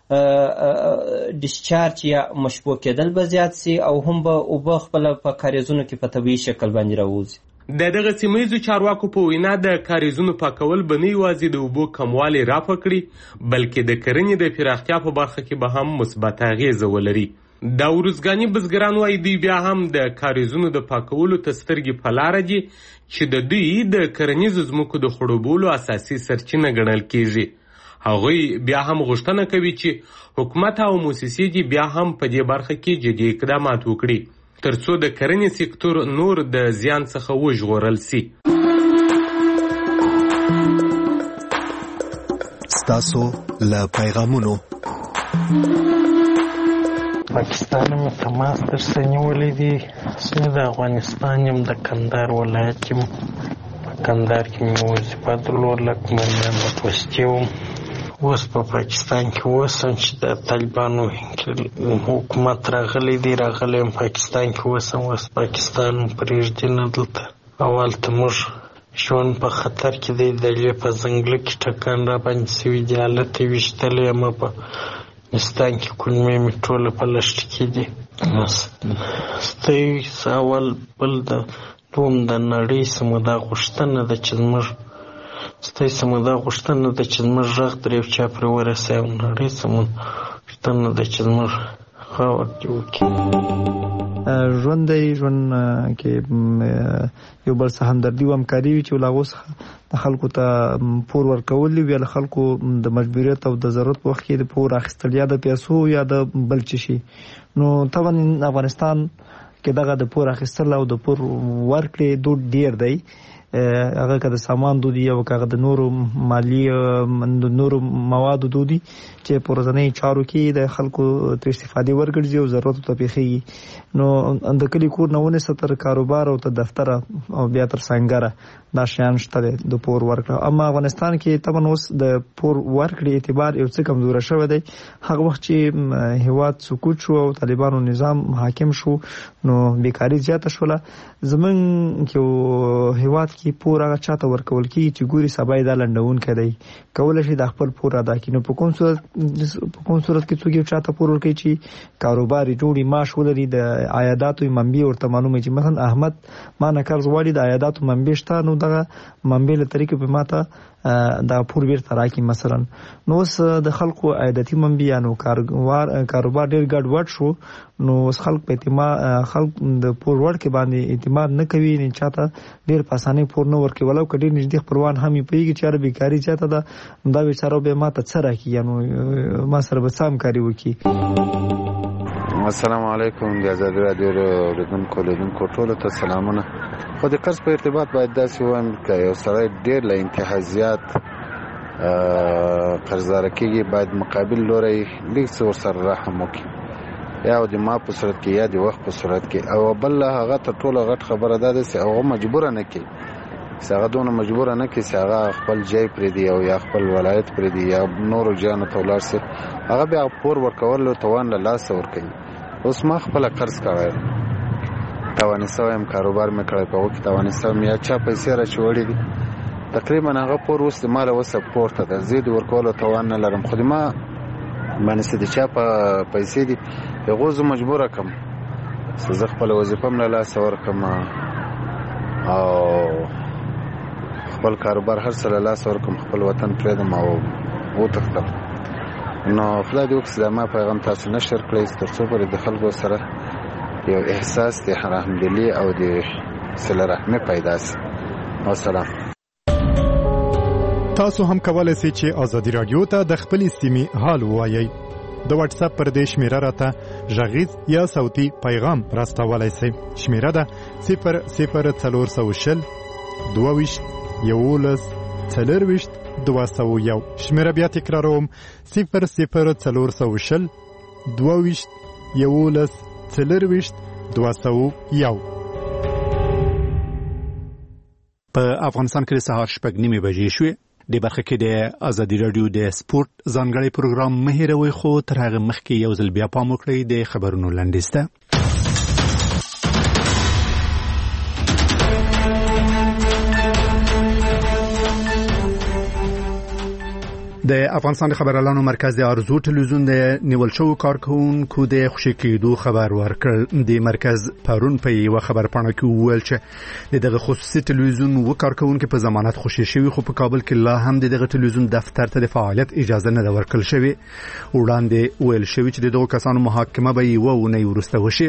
[SPEAKER 25] ډیسچارج یا مشبوع کېدل به زیات سي او هم به اوبه خپله په کاریزونو کې په طبیعي شکل باندې راوځي.
[SPEAKER 21] د دغه سیمه چارواکو په وینا د کاریزونو پاکول به نه یوازې د اوبو کموالی رافع کړي بلکې د کرنې د پراختیا په برخه کې به هم مثبت اغیزه ولري. د ورزګاني بزګران وایي دوی بیا هم د کاریزونو د پاکولو ته سترګې په لاره دي چې د دوی د کرنیزو ځمکو د خړوبولو اساسي سرچینه ګڼل کیږي. هغوی بیا هم غوښتنه کوي چې حکومت او موسسې دې بیا هم په دې برخه کې جدي اقدامات وکړي ترڅو د کرنې سکتور نور د زیان څخه وژغورل سي.
[SPEAKER 3] ستاسو له پیغامونو
[SPEAKER 4] پاکستان مې تماس درسره نیولی دی. زه د افغانستان یم، د کندهار ولایت یم. په کندهار کې مې وظیفه درلودله، قومندان د پوستې وم. اوس په پاکستان کې اوسم چې د طالبانو حکومت راغلی دی، راغلی یم پاکستان کې اوسم. اوس پاکستان پرېږدي نه دلته. اول ته موږ ژوند په خطر کې دی، د لیې په ځنګله کې ټکان را باندې سوي دي. هلته یې ویشتلی یم په افغانستان کې کلمې مې ټوله په لښته کې دي. ستۍ اول بل د دوم د نړۍ سمه دا غوښتنه ده چې زموږ ستۍ سمه دا غوښتنه ده چې زموږ غږ تر یو چا پرې ورسوي او نړۍ سمه غوښتنه ده چې زموږ خاور دې وکړي.
[SPEAKER 6] ژوند دی، ژوند کې یو بل څه همدردي او همکاري وي چې له هغو څخه د خلکو ته پور ورکول دي، بیا له خلکو د مجبوریت او د ضرورت په وخت کې د پور اخیستل یا د پیسو یا د بل څه شي. نو طبعا افغانستان کې دغه د پور اخیستل او د پور ورکړې دود ډیر دی. هغه که د سامان دودي او که د نورو مالی د نورو موادو دودي چې په ورځنیو چارو کې د خلکو ترې استفادې ورګرځي او ضرورتو ته پېښېږي. نو د کلي کور نه ونیسه تر کاروبار او تر دفتره او بیا تر سنګره دا شیان شته دی د پور ورکړه. اما افغانستان کې طبعا اوس د پور ورکړې اعتبار یو څه کمزوره شوی دی. هغه وخت چې هېواد سقوط شو او طالبانو نظام حاکم شو نو بیکاري زیاته شوله. زمونږ یو هېواد کې پور هغه چاته ورکول کېږي چې ګوري سبا یې دا لنډونکی دی، کولی شي دا خپل پور ادا کړي. نو په کوم صورت په کوم صورت کې څوک یو چاته پور ورکوي چې کاروبار یې جوړي، معاش ولري، د عایداتو یې منبع ورته معلومه چې مثلا احمد ما نه قرض غواړي، د عایداتو منبع شته، نو دغه منبع له طریقې په ماته دا پور بیرته راکړي مثلا. نو اوس د خلکو عایداتي منبع نو کاروبار ډېر ګډوډ شو. نو اوس خلک په اعتماد خلک د پور ورکړې باندې اعتماد نه کوي، نه چاته ډېر په اسانۍ پور نه ورکوي. ولو که ډېر نږدې خپلوان هم یې پوهېږي چې یاره بیکاري زیاته ده، دا بیچاره به ما ته څه راکړي، نو ما سره به څه همکاري وکړي.
[SPEAKER 8] السلام علیکم د ازادي راډیو اوریدونکو لیدونکو ټولو ته سلامونه. خو د قرض په ارتباط باید داسې ووایم که یو سړی ډېر له انتها زیات قرضداره کېږي باید مقابل لوری لږ څه ورسره رحم وکړي، یا د ما په صورت کې یا د وخت په صورت کې. او بل هغه تر ټولو غټ خبره دا ده چې هغه مجبوره نه کړي، چې هغه دونه مجبوره نه کړي چې هغه خپل ځای پرېږدي او یا خپل ولایت پرېږدي یا نورو ځایونو ته ولاړ شي. هغه بیا پور ورکولو توان له لاسه ورکوي. اوس ما خپله قرض کړی توانې سوی یم، کاروبار مې کړی، په هغو کې توانې سوی یم، یا چا پیسې راچوړې دي. تقریبا هغه پور اوس د ما له وسه پورته ده، زه د ورکولو توان نه لرم. خو د ما باندې چې د چا په پیسې دي هغو زه مجبوره کړم چې زه خپله وظیفه هم له لاسه ورکړم او خپل کاروبار هر څه له لاسه ورکړم، خپل وطن پرېږدم او وتښتم. نو خدای دې وکړي دا ما پیغام تاسو نشر کړئ تر څو پورې د خلکو سره یو احساس د رحمدلي او د صله رحمي پیدا شي. والسلام.
[SPEAKER 7] تاسو هم کولای شئ چې ازادي رادیو ته د خپلې سیمې حال ووایئ. د واتس اپ پر دې شمیره راته غږیز یا صوتي پیغام راستولای شئ. شمیره ده صفر صفر څلور سوه شل دوه ویشت یولس څلور ویشت دوه سوه یو. شمیره بیا تکراروم صفر صفر څلور سوه شل دوه ویشت یولس څلور ویشت دوه سوه یو.
[SPEAKER 1] په افغانستان کې سهار شپږ نیمې بجې شوې. د برخه کې د ازادي رادیو د سپورت ځانګړی پروګرام مه هېروئ، خو تر هغه مخکې یو ځل بیا پام وکړئ د خبرونو لنډیز ته. د افغانستان خبريالانو مرکز د ارزو ټلویزیون د نیول شو کارکونکو د خوشی کېدو خبر ورکړ. د مرکز پرون په یو خبر پاڼه کې وویل چې دغه خصوصي ټلویزیون و کارکونکو په ضمانت خوشی شوی، خو په کابل کې لا هم دغه ټلویزیون دفتر ته د فعالیت اجازه نه ورکړل شوی. وړاندې ویل شوی چې دغه کسانو محاکمه به یو ونه ورسته وشي.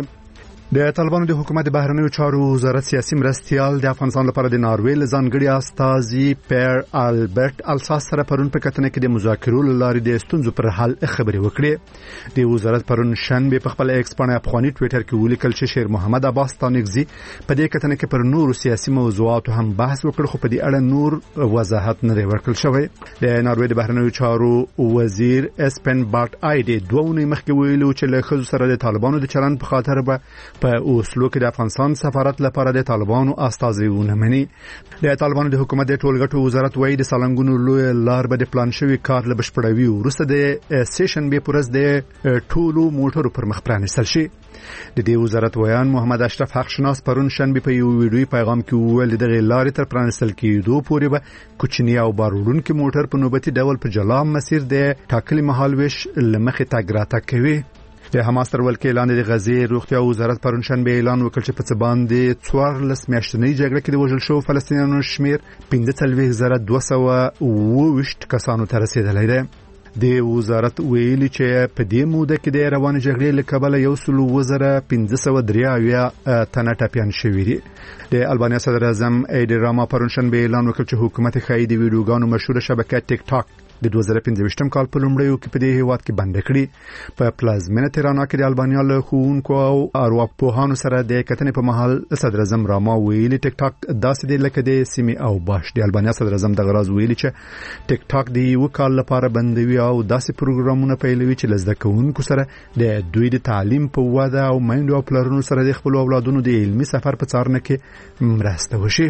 [SPEAKER 1] د طالبانو د حکومت بهرنیو چارو وزارت سیاسي مرستيال د افغانستان لپاره د ناروې ځانګړي استازي پیر البرت الساس سره پرون په کتنه کې د مذاکرو لارې د ستونزو پر حل خبرې وکړې. د وزارت پرون شنبه په خپل ایکس باندې افغاني ټوئیټر کې ولیکل چې شیر محمد عباس تانیکزي په دې کتنه کې پر نورو سیاسي موضوعاتو هم بحث وکړ، خو په دې اړه نور وضاحت نه ورکړل شوی. د ناروې د بهرنیو چارو وزیر اسپن بارت آیډ دوه ونې مخکې ویلو چې له خزو سره د طالبانو د چلند په خاطر به په اوسلو کې د افغانستان سفارت لپاره د طالبانو استازي ونه مني. د طالبانو د حکومت د ټولګټو وزارت وایي د سالنګونو لوی لار به د پلان شوی کار له بشپړوي ورسته د سیشن به پرز د ټولو موټرو پر مخ پرانستل شي. د دې وزارت ویان محمد اشرف حق شناس پرون شنبه په یو ویډیوي پیغام کې وویل دغه لارې تر پرانستل کېدو پورې به کوچنی او باروړونکو موټر په نوبتي ډول په جلا مسیر د ټاکلي مهال ویش لمخې تګ راتګ کوي. د حماس تر ولکې لاندې د غزې روغتیا وزارت پرون شنبه اعلان وکړ چې په څه باندې څوارلس میاشتنۍ جګړه کې د وژل شوو فلسطینیانو شمیر پنځه څلوېښت زره دوه سوه اووه ویشت کسانو ته رسیدلی دی. د وزارت ویلي چې په دې موده کې د روانې جګړې له کبله یو سل اووه زره پنځه سوه درې اویا تنه ټپیان شوي دي. د البانیا صدر اعظم ایډي راما پرون شنبه اعلان وکړ چې حکومت ښایي د ویډیوګانو مشهوره شبکه ټیک ټاک د دوه زره پنځه کال په لومړیو کې په دې هیواد کې بند کړي. په پلازمینه تهران کې د البانیا له ښوونکو او ارواپوهانو سره د کتنې په مهال صدر اعظم راما ویلي ټیک ټاک داسې دی لکه د سیمې او باش. د البانیا صدر اعظم دغه راز ویلي چې ټیک ټاک د یو کال لپاره بندوي او داسې پروګرامونه پیلوي چې لزده کوونکو سره د دوی د تعلیم په وده او میندو او پلرونو سره د خپل اولادونو د علمي سفر په څارنه کې مرسته وشي.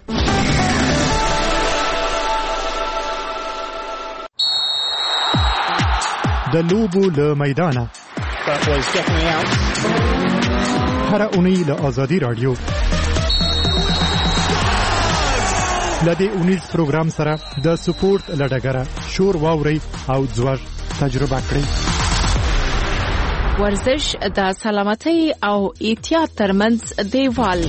[SPEAKER 7] د لوبو له میدانه هر اونۍ له آزادي رادیو لدې اونیز پروګرام سره د سپورت لډګره شور واوري او ځوږ تجربه کړئ.
[SPEAKER 9] ورزش د سلامتۍ او احتیاط ترمنځ دیوال.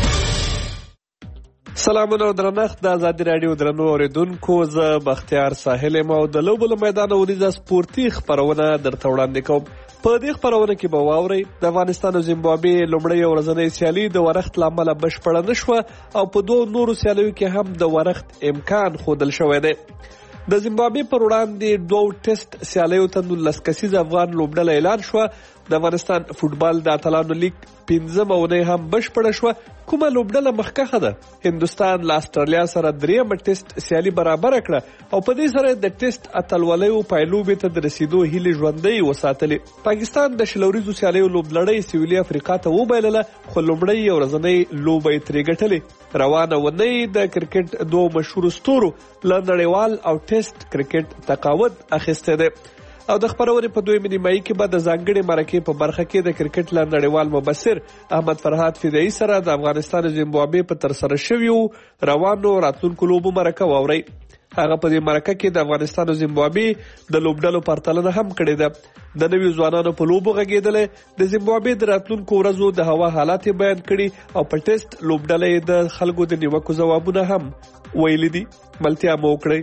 [SPEAKER 10] سلامونه او درنښت د ازادي راډیو درنو اوریدونکو، زه بختیار ساحل یم او د لوبو له میدانه ونیزه سپورتي خپرونه درته وړاندې کوم. په دې خپرونه کې به واورئ د افغانستان او زیمبابوې لومړۍ ورځنۍ سیالي د ورښت له امله بشپړه نه شوه او په دوو نورو سیالیو کې هم د ورښت امکان ښودل شوی دی. د زیمبابوې پر وړاندې دوو ټیسټ سیالیو ته نولس کسیز افغان لوبډله اعلان شوه. د افغانستان فوټبال د اتلانو لیګ پنځمه اونۍ هم بشپړه شوه. کومه لوبډله مخکښه ده؟ هندوستان له استرالیا سره دریمه ټیسټ سیالي برابره کړه او په دې سره د ټیسټ اتلولیو پایلوبې ته د رسیدو هیلې ژوندۍ وساتلې. پاکستان د شل اوریزو سیالیو لوبلړۍ سویلي افریقا ته وبایلله، خو لومړۍ ورځنۍ لوبه یې ترې ګټلې. روانه اونۍ د کرکټ دوه مشهورو ستورو له نړیوال او ټیسټ کرکټ تقاعد اخیستی دی او د خپرونې په دویمه نیمایي کې به د ځانګړې مرکې په برخه کې د کرکټ له نړیوال مبصر احمد فرهاد فدایي سره د افغانستان او زیمبابوې په ترسره شویو روانو راتلونکو لوبو مرکه واورئ. هغه په دې مرکه کې د افغانستان او زیمبابوې د لوبډلو پرتلنه هم کړې ده. د نویو ځوانانو په لوبو غږېدلی، د زیمبابوې د راتلونکو ورځو د هوا حالات یې بیان کړي او په ټیسټ لوبډله یې د خلکو د نیوکو ځوابونه هم ویلي دي. ملتیا مو وکړئ.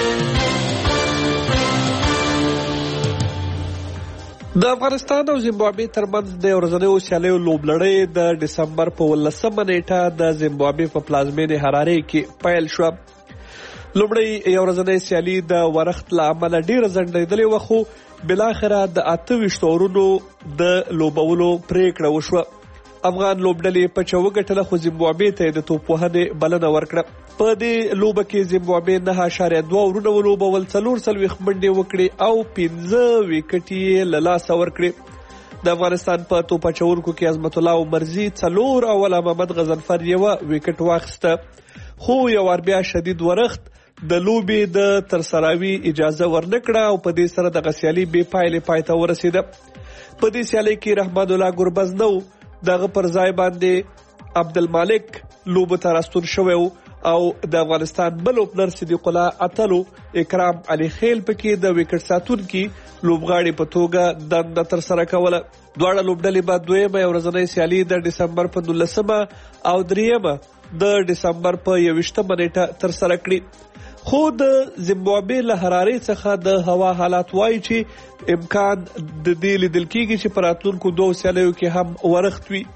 [SPEAKER 10] د افغانستان او زیمبابوې ترمنځ د ورځنیو سیالیو لوبلړۍ د ډسمبر په ولسمه نیټه د زیمبابوې په پلازمینې حرارې کې پیل شوه. لومړی یو ورځنۍ سیالي د ورښت له امله ډېره ځنډېدلې وه، خو بالاخره د اته ویشت اورونو د لوبولو پرېکړه وشوه. افغان لوبډلې پچه وګټله، خو زیمبابوې ته یې د توپوهنې بلنه ورکړه. په دې لوبه کې زیمبابوې نهه اعشاریه دوه اورونه ولوبول، څلور څلوېښت منډې وکړې او پنځه ویکټ یې له لاسه ورکړې. د افغانستان په توپ اچوونکو کې عظمت الله عمرزي څلور او محمد غضنفر یوه ویکټ واخیسته، خو یو وار بیا شدید ورښت د لوبې د ترسراوي اجازه ورنکړه او په دې سره دغه سیالي بې پایلې پای ته ورسېده. په دې سیالۍ کې رحمان الله ګربز نه و، دغه پر ځای باندې عبدالمالک لوبو ته راستون شوی و او د افغانستان بل اوپنر صدیق الله اتلو اکرام علي خیل پکې د وکټ ساتونکي لوبغاړي په توګه دنده ترسره کوله. دواړه لوبډلې به دویمه ورځنۍ سیالي د ډسمبر په نولسمه او دریمه د ډسمبر په یوویشتمه نیټه ترسره کړي. خو د زیمبابوې له حرارې څخه د هوا حالات وایي چې امکان د دې لیدل کېږي چې په راتلونکو دوو سیالیو کې هم ورښت وي.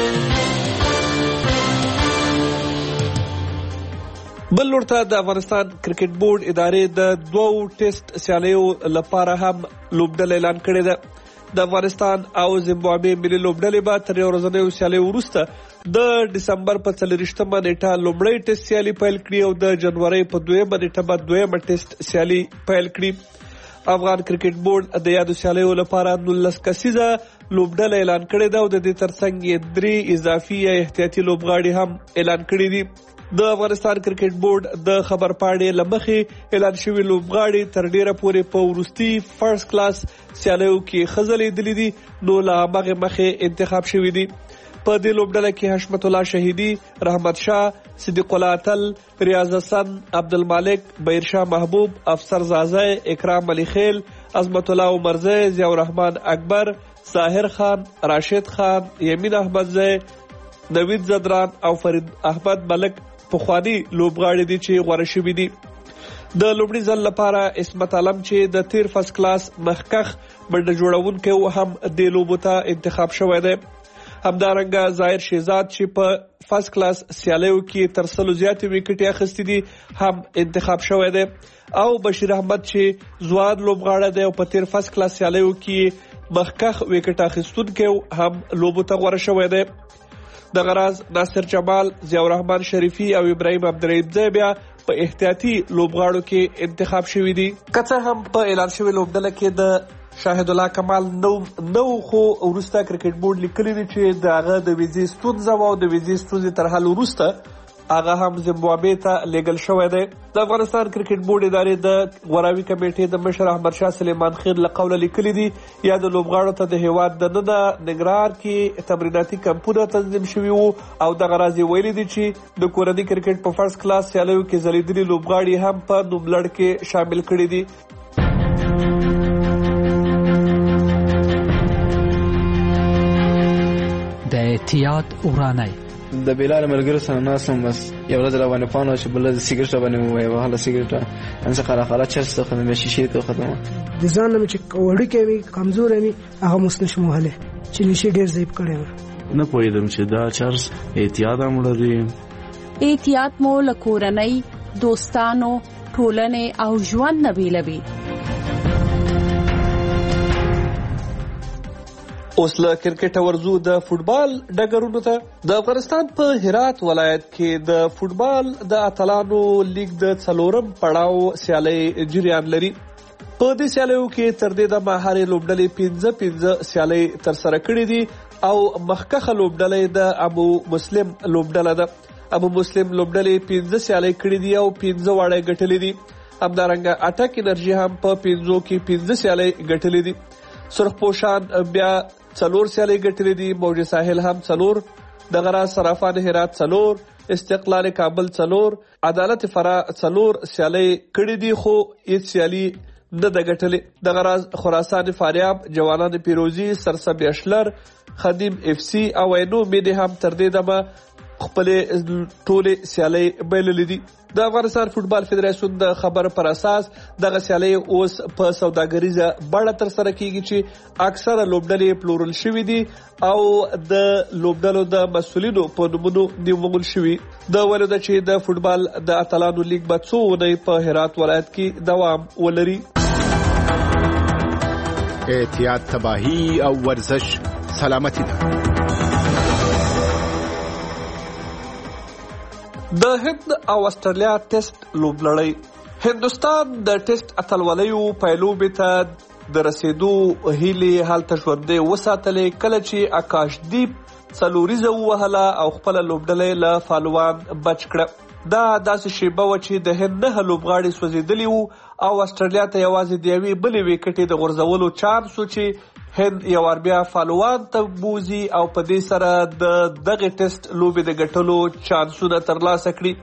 [SPEAKER 10] بل لور ته د افغانستان کرکټ بورډ ادارې د دوو ټیسټ سیالیو لپاره هم لوبډله اعلان کړې ده. د افغانستان او زیمبابوې ملي لوبډلې به تر یو ورځنیو سیالیو وروسته د ډسمبر په څلرویشتمه نیټه لومړی ټیسټ سیالي پیل کړي او د جنورۍ په دویمه نیټه به دویمه ټیسټ سیالي پیل کړي. افغان کرکټ بورډ د یادو سیالیو لپاره نولس کسیزه لوبډله اعلان کړې ده او د دې ترڅنګ یې درې اضافي یا احتیاطي لوبغاړي هم اعلان کړي دي. د افغانستان کرکټ بورډ د خبر پاڼې له مخې اعلان شوي لوبغاړي تر ډیره پورې په وروستي فرست کلاس سیالیو کې ښه ځلېدلي دي، نو له هماغې مخې انتخاب شوي دي. په دې لوبډله کې حشمت الله شهیدي، رحمت شاه، صدیق الله اتل، ریاض حسن، عبدالمالک، بهیرشاه محبوب، افسر زازی، اکرام علي خیل، عظمت الله عمرزی، ضیاء الرحمن اکبر، ظاهر خان، راشد خان، یمین احمدزی، نوید زدران او فرید احمد ملک پخوانی لوبغاړي دي چې غوره شوي دي. د لومړي ځل لپاره عصمت عالم چې د تیر فرست کلاس مخکخ منډه جوړونکی و هم دې لوبو ته انتخاب شوی دی. همدارنګه ظاهر شهزاد چې په فرست کلاس سیالیو کې تر سلو زیاتې ویکټې اخیستې دي هم انتخاب شوی دی، او بشیر احمد چې ځوان لوبغاړی دی او په تیر فرست کلاس سیالیو کې مخکخ ویکټ اخیستونکی هم لوبو ته غوره شوی دی. د غراز ناصر جمال، ضیاء الرحمن شریفي او ابراهیم عبدالرحیم بیا په احتیاطي لوبغاړو کې انتخاب شوي دي. که څه هم په اعلان شوې لوبډله کې د شاهد الله کمال نو نو خو وروسته کرکټ بورډ لیکلي دي چې د هغه د ویزې ستونزه وه او د ویزې ستونزې تر حل وروسته هغه هم زیمبابوې ته لیږل شوی دی. د افغانستان کرکټ بورډ ادارې د غوراوي کمیټې د مشر احمد شاه سلیمان خېل له قوله لیکلي دي یا د لوبغاړو ته د هیواد دننه ننګرهار کې تمریناتي کمپونه تنظیم شوي وو او دغه راز یې ویلي دي چې د کورني کرکټ په فرست کلاس سیالیو کې ځلېدلي لوبغاړي هم په نوملړ کې شامل کړي دي.
[SPEAKER 2] د احتیاط ورانۍ
[SPEAKER 11] د بلال ملګرو سره ناسم بس یو ورځ روانې پانو چې بل د سیګریټ باندې وای وهله سیګریټ ان څه خلا خلا چرس ته خدمت شي ته خدمت
[SPEAKER 12] د ځان نه چې وړي کوي کمزور وي هغه مسنه مهله چې نشي ډیر زیب کړي
[SPEAKER 13] نه پوهیدم چې دا چرس احتیاط هم لري.
[SPEAKER 9] احتیاط مو لکورنۍ دوستانو ټولنې او ژوند نه بیلوي.
[SPEAKER 10] اوس له کرکټ ورزو د فوټبال ډګرونو ته. د افغانستان په هرات ولایت کې د فوټبال د اتلانو لیګ د څلورم پړاو سیالۍ جریان لري. په دې سیالیو کې تر دې دمه هرې لوبډلې پنځه پنځه سیالۍ ترسره کړې دي او مخکخه لوبډلې د ابو مسلم لوبډله ده. ابو مسلم لوبډلې پنځه سیالۍ کړې دي او پنځه واړه ګټلې دي. همدارنګه اټک انرژي هم په پنځو کې پنځه سیالۍ ګټلې دي. سرخ پوشان بیا څلور سیالۍ ګټلې دي، موج ساحل هم څلور، د غراز صرافان هرات څلور، استقلال کابل څلور، عدالت فرا څلور سیالۍ کړې دي خو هیڅ سیالي نه ده ګټلې. د غراز خراسان فاریاب، جوانان پیروزی، سرسبز اشلر، خدیم اف سی او اینو مې هم تر دې دمه خپلې ټولې سیالۍ بایللې دي. د افغانستان فوټبال فدراسیون د خبر پر اساس دغه سیالۍ اوس په سوداګریزه بڼه ترسره کیږي چې اکثره لوبډلې پلورل شوي دي او د لوبډلو د مسؤلینو په نومونو نیول شوي. د ویلو ده چې د فوټبال د اتلانو لیګ به څو اونۍ په هرات ولایت کې دوام ولري.
[SPEAKER 14] احتیاط تباهی او ورزش سلامتی ده.
[SPEAKER 10] د هند او استرالیا ټیسټ لوبلړۍ. هندوستان د ټیسټ اتلولیو پیلوبې ته د رسیدو هیلې هلته ژوندۍ وساتلې کله چې آکاشدیپ څلوریزه ووهله او خپله لوبډله له فالوان بچ کړه. دا داسې شیبه وه چې د هند نهه لوبغاړي سوځېدلي وو او استرالیا ته یوازې د یوې بلې ویکټې د غورځولو چانس و چې هند یو وار بیا فالوان ته بوزي او په دې سره د دغه ټیسټ لوبې د ګټلو چانسونه ترلاسه کړي.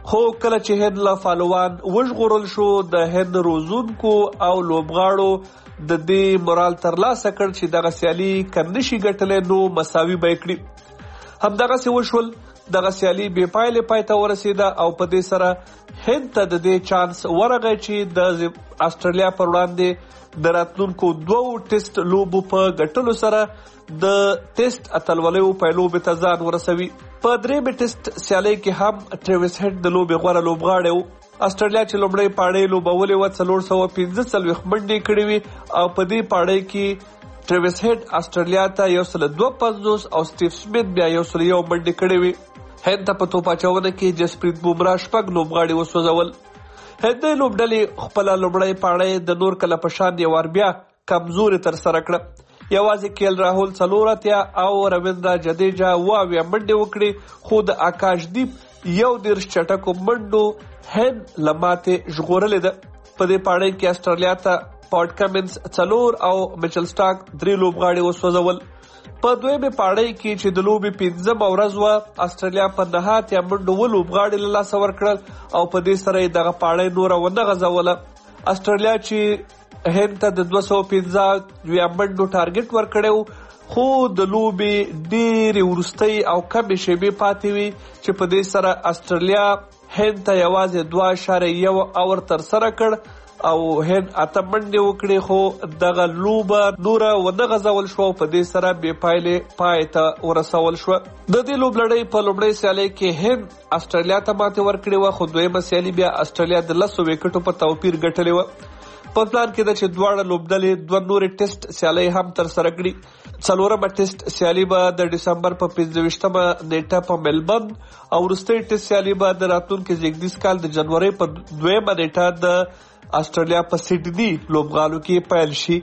[SPEAKER 10] خو کله چې هند له فالوان وژغورل شو د هند روزونکو او لوبغاړو د دې مورال ترلاسه کړ چې دغه سیالي که نشي ګټلی نو مساوي به یې کړي. همدغسې وشول. دغه سیالي بې پایلې پای ته ورسېده او په دې سره هند ته د دې چانس ورغی چې د استرالیا پر وړاندې د راتلونکو دوو ټیسټ لوبو په ګټلو سره د ټیسټ اتلولیو پیلوبې ته ځان ورسوي. په درېیمې ټیسټ سیالۍ کې هم ټریویس هیډ د لوبې غوره لوبغاړی و. استرالیا چې لومړۍ پاړۍ لوبولې وه څلور سوه پنځه څلوېښت منډې کړې وې او په دې پاړۍ کې ټریویس هیډ استرالیا ته یو سل دوه پنځوس او سټیو سمیت بیا یو سل یو منډې کړې وې. هند ته په توپ اچونه کې جسپریت بومرا شپږ لوبغاړي وسوځول. هندي لوبډلې خپله لومړۍ پاړۍ د نور کله په شان یو وار بیا کمزورې ترسره کړه. یوازې کیل راهول څلور اتیا او رویندرا جډیجا اوه اویا منډې وکړې خو د آکاش دیپ یو دېرش چټکو منډو هند له ماتې ژغورلې ده. په دې پاړۍ کې استرالیا ته پاټ کمنس څلور او میچل سټاک درې لوبغاړي وسوځول. په دویمې پاړۍ کې چې د لوبې پنځمه ورځ وه استرالیا په نهه اتیا منډو اووه لوبغاړي له لاسه ورکړل او په دې سره یې دغه پاړۍ نوره ونه غځوله. استرالیا چې هند ته د دوه سوه پنځه اویا منډو ټارګټ ورکړی و خو د لوبې ډېرې وروستۍ او کمې شیبې پاتې وي چې په دې سره استرالیا هند ته یوازې دوه اعشاریه یو اور ترسره کړ او هند اته منډې وکړې خو دغه لوبه نوره ونه غځول شوه او په دې سره بې پایلې پای ته ورسول شوه. د دې لوبلړۍ په لومړۍ سیالۍ کې هند استرالیا ته ماتې ورکړې وه خو دویمه سیالي بیا استرالیا د لسو وکټو په توپیر ګټلې وه. په پلان کې ده چې دواړه لوبډلې دوه نورې ټیسټ سیالۍ هم ترسره کړي. څلورمه ټیسټ سیالي به د ډسمبر په پنځه ویشتمه نیټه په ملبورن او وروستۍ ټیسټ سیالي به د راتلونکي زیږدیز کال د جنورۍ په دویمه نیټه د استرالیا په سیډني لوبغالو کې پیل شي.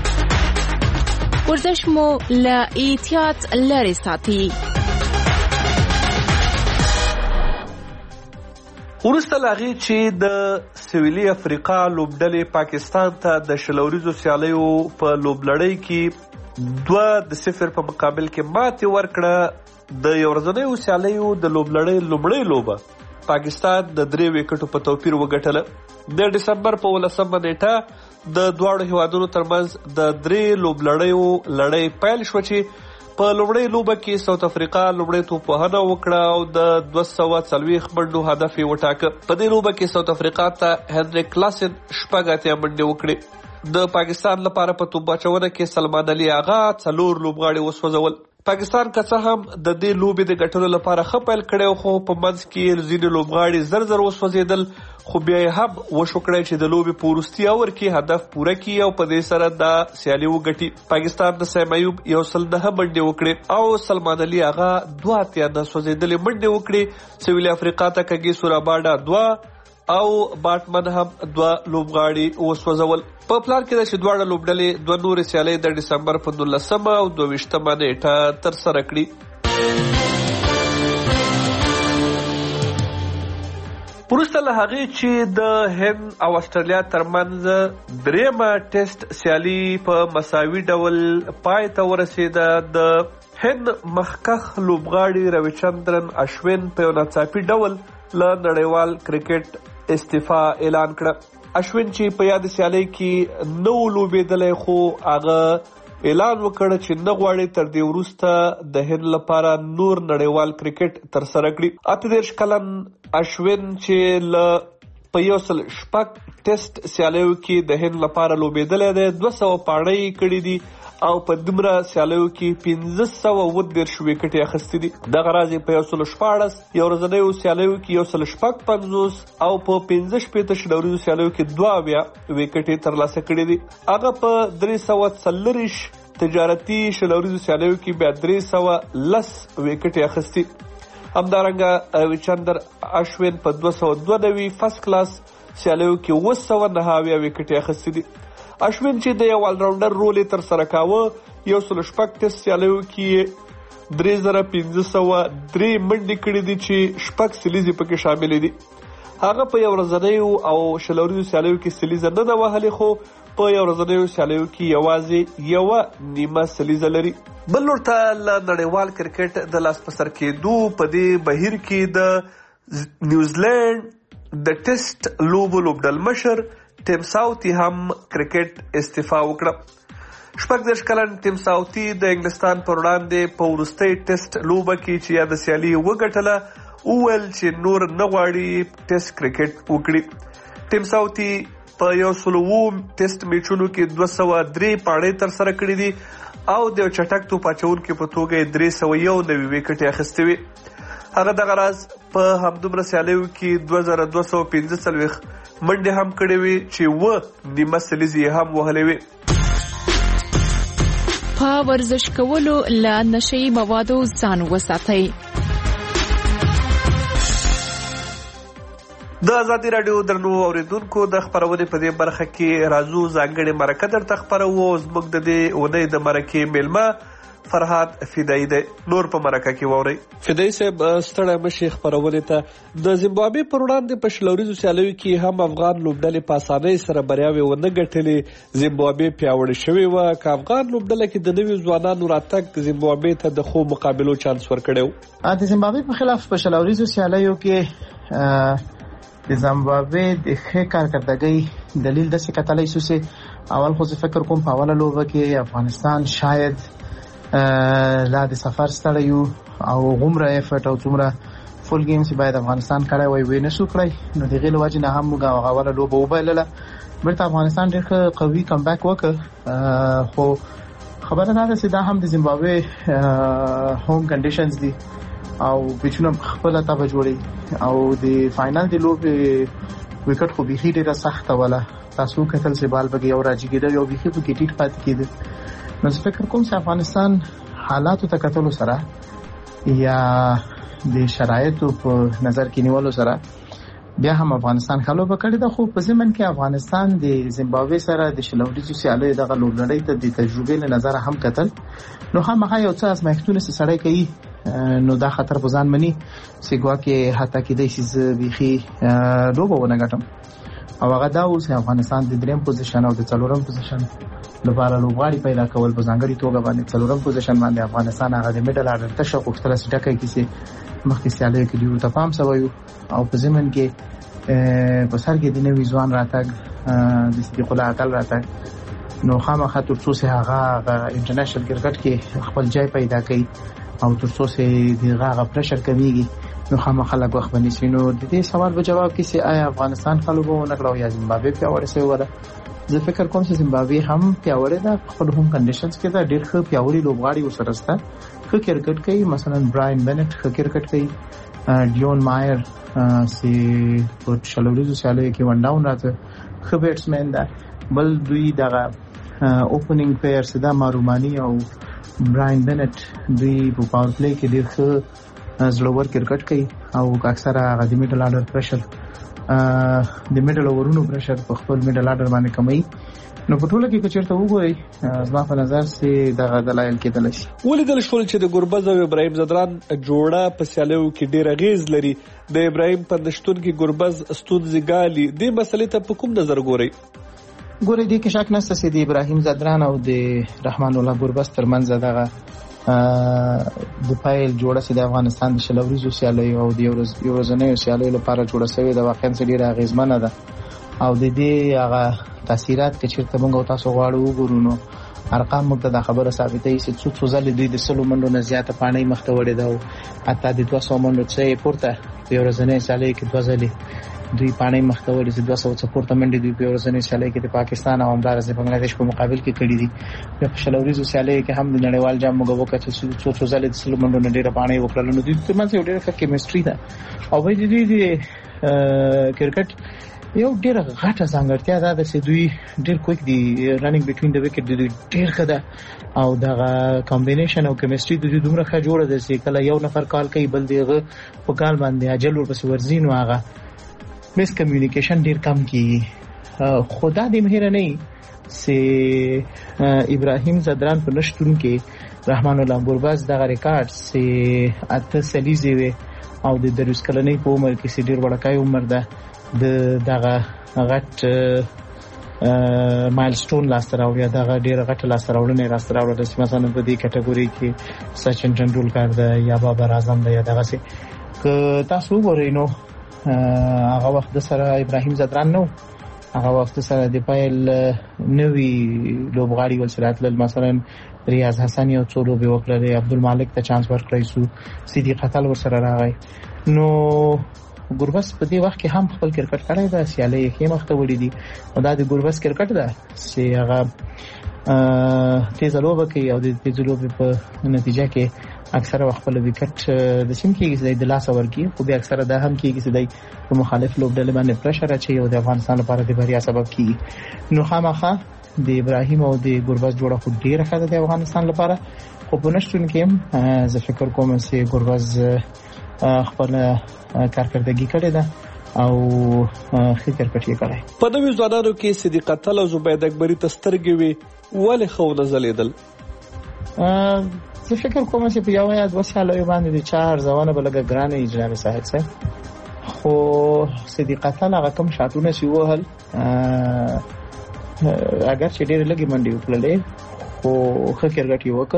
[SPEAKER 9] ورزش مو له احتیاط لرې ساتي.
[SPEAKER 10] وروسته له هغې چې د سویلي افریقا لوبډلې پاکستان ته د شل اوریزو سیالیو په لوبلړۍ کې دوه د صفر په مقابل کې ماتې ورکړه. د یو ورځنیو سیالیو د لوبلړۍ لومړۍ لوبه پاکستان د درې وکټو په توپیر وګټله. د ډسمبر په ولسمه نیټه د دواړو هیوادونو ترمنځ د درې لوبلړیو لړۍ پیل شوه چې په لومړۍ لوبه کې ساوت افریقا لومړۍ توپوهنه وکړه او د دوه سوه څلوېښت منډو هدف یې وټاکه. په دې لوبه کې ساوت افریقا ته هنریک کلاسن شپږ اتیا منډې وکړې. د پاکستان لپاره په توپ اچونه کې سلمان علي آغا څلور لوبغاړي وسوځول. پاکستان که څه هم د دې لوبې د ګټلو لپاره ښه پیل کړی خو په منځ کې ځینې لوبغاړي زر زر وسوځېدل خو بیا یې هم وشو کړی چې د لوبې په وروستي اور کې هدف پوره کړي او په دې سره دا سیالي وګټي. پاکستان د سیم ایوب یو سل نهه منډې وکړې او سلمان علي آغا دوه اتیا نه سوځېدلې منډې وکړې. سویلي افریقا ته کږي سوراباډا دوه او باټمن هم دوه لوبغاړي وسوځول. په پلان کې ده چې دواړه لوبډلې دوه نورې سیالۍ د ډسمبر په نولسمه او دوه ویشتمه نیټه ترسره کړي. وروسته له هغې چې د هند او استرالیا ترمنځ درېیمه ټیسټ سیالي په مساوي ډول پای ته ورسېده، د هند مخکښ لوبغاړي رویچندرن اشوین په یو ناڅاپي ډول له نړیوال کرکټ استعفا اعلان کړه. اشوین چې په یاد سیالۍ کې نه و لوبېدلی خو هغه اعلان وکړ چې نه غواړي تر دې وروسته د هند لپاره نور نړیوال کرکټ ترسره کړي. اته دېرش کلن اشوین چې له په یو سل شپږ ټیسټ سیالیو کې د هند لپاره لوبېدلی دی، دوه سوه پاڼۍ کړي دي او په دومره سیالیو کې پنځه سوه اووه دېرش وکټې اخیستي دي. دغه راز یې په یو سل شپاړس یو ورځنیو سیالیو کې یو سل شپږ پنځوس او په پنځه شپېته شنوریزو سیالیو کې دوه اویا وکټې ترلاسه کړي دي. هغه په درې سوه څلرویشت تجارتي شنوریزو سیالیو کې بیا درې سوه لس وکټې اخیستي. همدارنګه رویچندر اشوین په دوه سوه دوه نوي فرست کلاس سیالیو کې اووه سوه نهه اویا وکټې اخیستي دي. اشوین چې د یو آلراونډر رول یې ترسره کاوه، یو سل شپږ ټیسټ سیالیو کې درې زره پنځه سوه درې منډې کړي دي چې شپږ سلیزې پکې شاملې دي. هغه په یو ورځنیو او شلوریزو سیالیو کې سلیزه نه ده وهلې خو په یو ورځنیو سیالیو کې یوازې یوه نیمه سلیزه لري. بل لور ته له نړیوال کرکټ د لاس په سر کېدو په دې بهیر کې د نیوزیلند د ټیسټ لوبو لوبډل مشر ټیم ساوثي هم کرکټ استعفا وکړه. شپږ دېرش کلن ټیم ساوثي د انګلستان پر وړاندې په وروستۍ ټیسټ لوبه کې چې یاده سیالي وګټله وویل چې نور نه غواړي ټیسټ کرکټ وکړي. ټیم ساوثي په یو سل اووه ټیسټ میچونو کې دوه سوه درې پاڼې ترسره کړي دي او د یو چټک توپ اچوونکي په توګه یې درې سوه یو نوي ویکټې اخیستې وي. هغه دغه راز په همدومره سیالیو کې دوه زره دوه سوه پنځه څلوېښت منډې هم کړې وي چې اووه نیمه سلیزې یې هم وهلې وي.
[SPEAKER 5] په ورزش کولو له نشهیي موادو ځان وساتئ.
[SPEAKER 10] د ازادي راډیو درنو اوریدونکو د خپرونې په دې برخه کې راځو ځانګړې مرکه درته خپروو. زموږ د دې اونۍ د مرکې میلمه فرهاد فدایي دی. نور په مرکه کې واورئ. فدایي صاحب ستړی مشي خپرونې ته. د زیمبابوې پر وړاندې په شلوریزو سیالیو کې هم افغان لوبډلې په اسانۍ سره بریاوې ونه ګټلې. زیمبابوې پیاوړې شوې وه که افغان لوبډله کې د نویو ځوانانو راتګ زیمبابوې ته د ښو مقابلو چانس ورکړی و؟
[SPEAKER 17] د زیمبابوې په خلاف په شلوریزو سیالیو کې د زیمبابوې د ښه کارکردګۍ دلیل داسې کتلی شو چې اول خو زه فکر کوم په اوله لوبه کې افغانستان شاید لا د سفر ستړی یو او غومره افرټ او څومره فول ګیم چې باید افغانستان کړی وای وی نشو کړی. نو د هغې له وجې نه هم موږ هغه اوله لوبه وبایلله. بیرته افغانستان ډېر ښه قوي کمبیک وکړ خو خبره دا ده چې دا هم د زیمبابوې هوم کنډیشنز دي او پیچونه خپله طبع جوړي او د فاینل د لوبې ویکټ خو بیخي ډېره سخته وله. تاسو کتل چې بال پکې یو راجي کېده یو بیخي پکې ټیټ پاتې کېده. نو زه فکر کوم چې افغانستان حالاتو ته کتلو سره یا د شرایطو په نظر کې نیولو سره بیا هم افغانستان ښه لوبه کړې ده. خو په ضمن کې افغانستان د زیمبابوې سره د شلوریزو سیالیو دغه لوبلړۍ ته د تجربې له نظره هم کتل. نو خامخا یو څه ازمایښتونه چې سړی کوي نو دا خطر په ځان مني چې ګواکې حتی کېدی شي زه بیخي لوبه ونه ګټم. او هغه دا و چې افغانستان د درېیم پوزیشن او د څلورم پوزیشن لپاره لوبغاړي پیدا کول. په ځانګړې توګه باندې څلورم پوزیشن باندې افغانستان هغه د میډل اډر تشه غوښتله چې ډکه کړي چې مخکې سیالیو کې ډېرو ته پام شوی او په ضمن کې په سر کې د نوي ځوان راتګ د صدیق الله اتل راتګ نو خامخا تر څو چې هغه انټرنیشنل کرکټ کې خپل ځای پیدا کړي او تر څو چې دغه هغه پرشر کمیږي نو خامخا لږ وخت ونیسي. نو د دې سوال په جواب کې چې آیا افغانستان ښه لوبه ونه کړه او یا زیمبابوې پیاوړې شوې وه؟ زه فکر کوم چې زیمبابوې هم پیاوړې ده. خپل هوم کنډیشنز کې ده. ډېر ښه پیاوړي لوبغاړي ورسره شته. ښه کرکټ کوي. مثلا براین بنټ ښه کرکټ کوي. ډیون مایر چې په شلوریزو سیالیو کې ون ډاون راته ښه بیټسمین ده. بل دوی دغه اوپننګ پیر چې ده ماروماني او براین بنټ دوی په پاور پلی کې ډېر ښه زړور کرکټ کوي او اکثره هغه د میډل اډر پرشر د میډل اورونو پرشر په خپل میډل اډر باندې کموي. نو په ټوله کې که چېرته وګورئ زما په نظر چې دغه دلایل کېدلی شي.
[SPEAKER 10] ولیدل شول چې د ګربز او ابراهیم ځدران جوړه په سیالیو کې ډېر اغېز لري. د ابراهیم په نشتون کې ګربز ستونزې ګالي. دې مسلې ته په کوم نظر ګورئ؟
[SPEAKER 17] ګورئ دې کې شک نشته چې د ابراهیم ځدران او د رحمان الله ګربز ترمنځ دغه د پایل جوړه چې د افغانستان د شلوریزو سیالیو او د یو ورځنیو سیالیو لپاره جوړه شوې ده واقعا ډېره اغېزمنه ده. او د دې هغه تاثیرات که چېرته موږ او تاسو غواړو وګورو نو ارقام موږ ته دا خبره ثابتوي چې څو څو ځلې دوی د سلو منډو نه زیاته پاڼۍ مخته وړې ده او حتی د دوه سوه منډو څه یې پورته په یو ورځنیو سیالیو کې دوه ځلې دوی پاڼۍ مخته وړي چې دوه سوه څه پورته منډې دوی په یو ورځنیو سیالیو کې د پاکستان او همداراز د بنګلادیش په مقابل کې کړي دي. بیا په شلوریزو سیالیو کې هم د نړیوال جام موږ وکړه چې څو څو ځلې د سلو منډو نه ډېره پاڼۍ وکړله. نو دوی ترمنځ یو ډېره ښه کیمسټري ده او بیا د دوی د کرکټ یو ډېره غټه ځانګړتیا دا ده چې دوی ډېر کویک دي. رننګ بټوین د وکټ د دوی ډېر ښه ده او دغه کمبینیشن او کیمسټري د دوی دومره ښه جوړه ده چې کله یو نفر کال کوي بل د هغه په کال باندې اجل ورپسې ورځي نو هغه مس کمیونیکیشن ډېر کم کېږي. خو دا د مهیره نه وي چې ابراهیم ځدران په نشتون کې رحمان الله ګربز دغه ریکارډ چې اته سلیزې وي او د درویس کلنۍ په عمر کې چې ډېر وړوکی عمر ده د دغه غټ مایلسټون لاسته راوړي. دغه ډېره غټه لاسته راوړنه یې لاسته راوړله چې مثلا په دې کټګورۍ کې سچن ټنډولکر ده یا بابر اعظم ده یا دغسې که تاسو وګورئ نو هغه وخت سره ابراهیم زدران نو هغه وخت سره د پایل نوی لوبغاړي ول سره تل مثلا ریاض حسن یو څو لوبي وکړل عبدالمالک ته چانس ورکړی سو صدیق قتل ور سره راغی نو ګوربس په دې وخت کې هم خپل کرکټ کړی دا سیالي کې مخته وړي دي او دا د ګوربس کرکټ ده چې هغه تیز لوبه کوي او د تیز لوبې په نتیجه کې اکثره وخت په وکټ د سیم کېږي چې د لاس ورکی خو به اکثره دا هم کېږي چې د مخالف لوبډلې باندې پرشر اچي او د افغانستان لپاره د بریا سبب کیږي نو خامخا د ابراهیم او د ګوربز جوړه خو ډیره ښه ده د افغانستان لپاره خو په نشټون کې زه فکر کوم چې ګوربز خپل کارکردګي کړې ده او ښه کرکټ یې کړی
[SPEAKER 10] په نوي ځوانانو کې صدیق قتل او زبید اکبري تسترګې وي ولې خو نه ځلیدل
[SPEAKER 17] زه فکر کوم چې په یو یا دوه سالو باندې د چار ځوانه بلګه ګرانه اجرامي صاحب صاحب خو صدیق قتل هغه کوم شاټونه سی وهل اگر چې ډېر لګي منډي وکړلې خو ښه کرکټ یې وکړ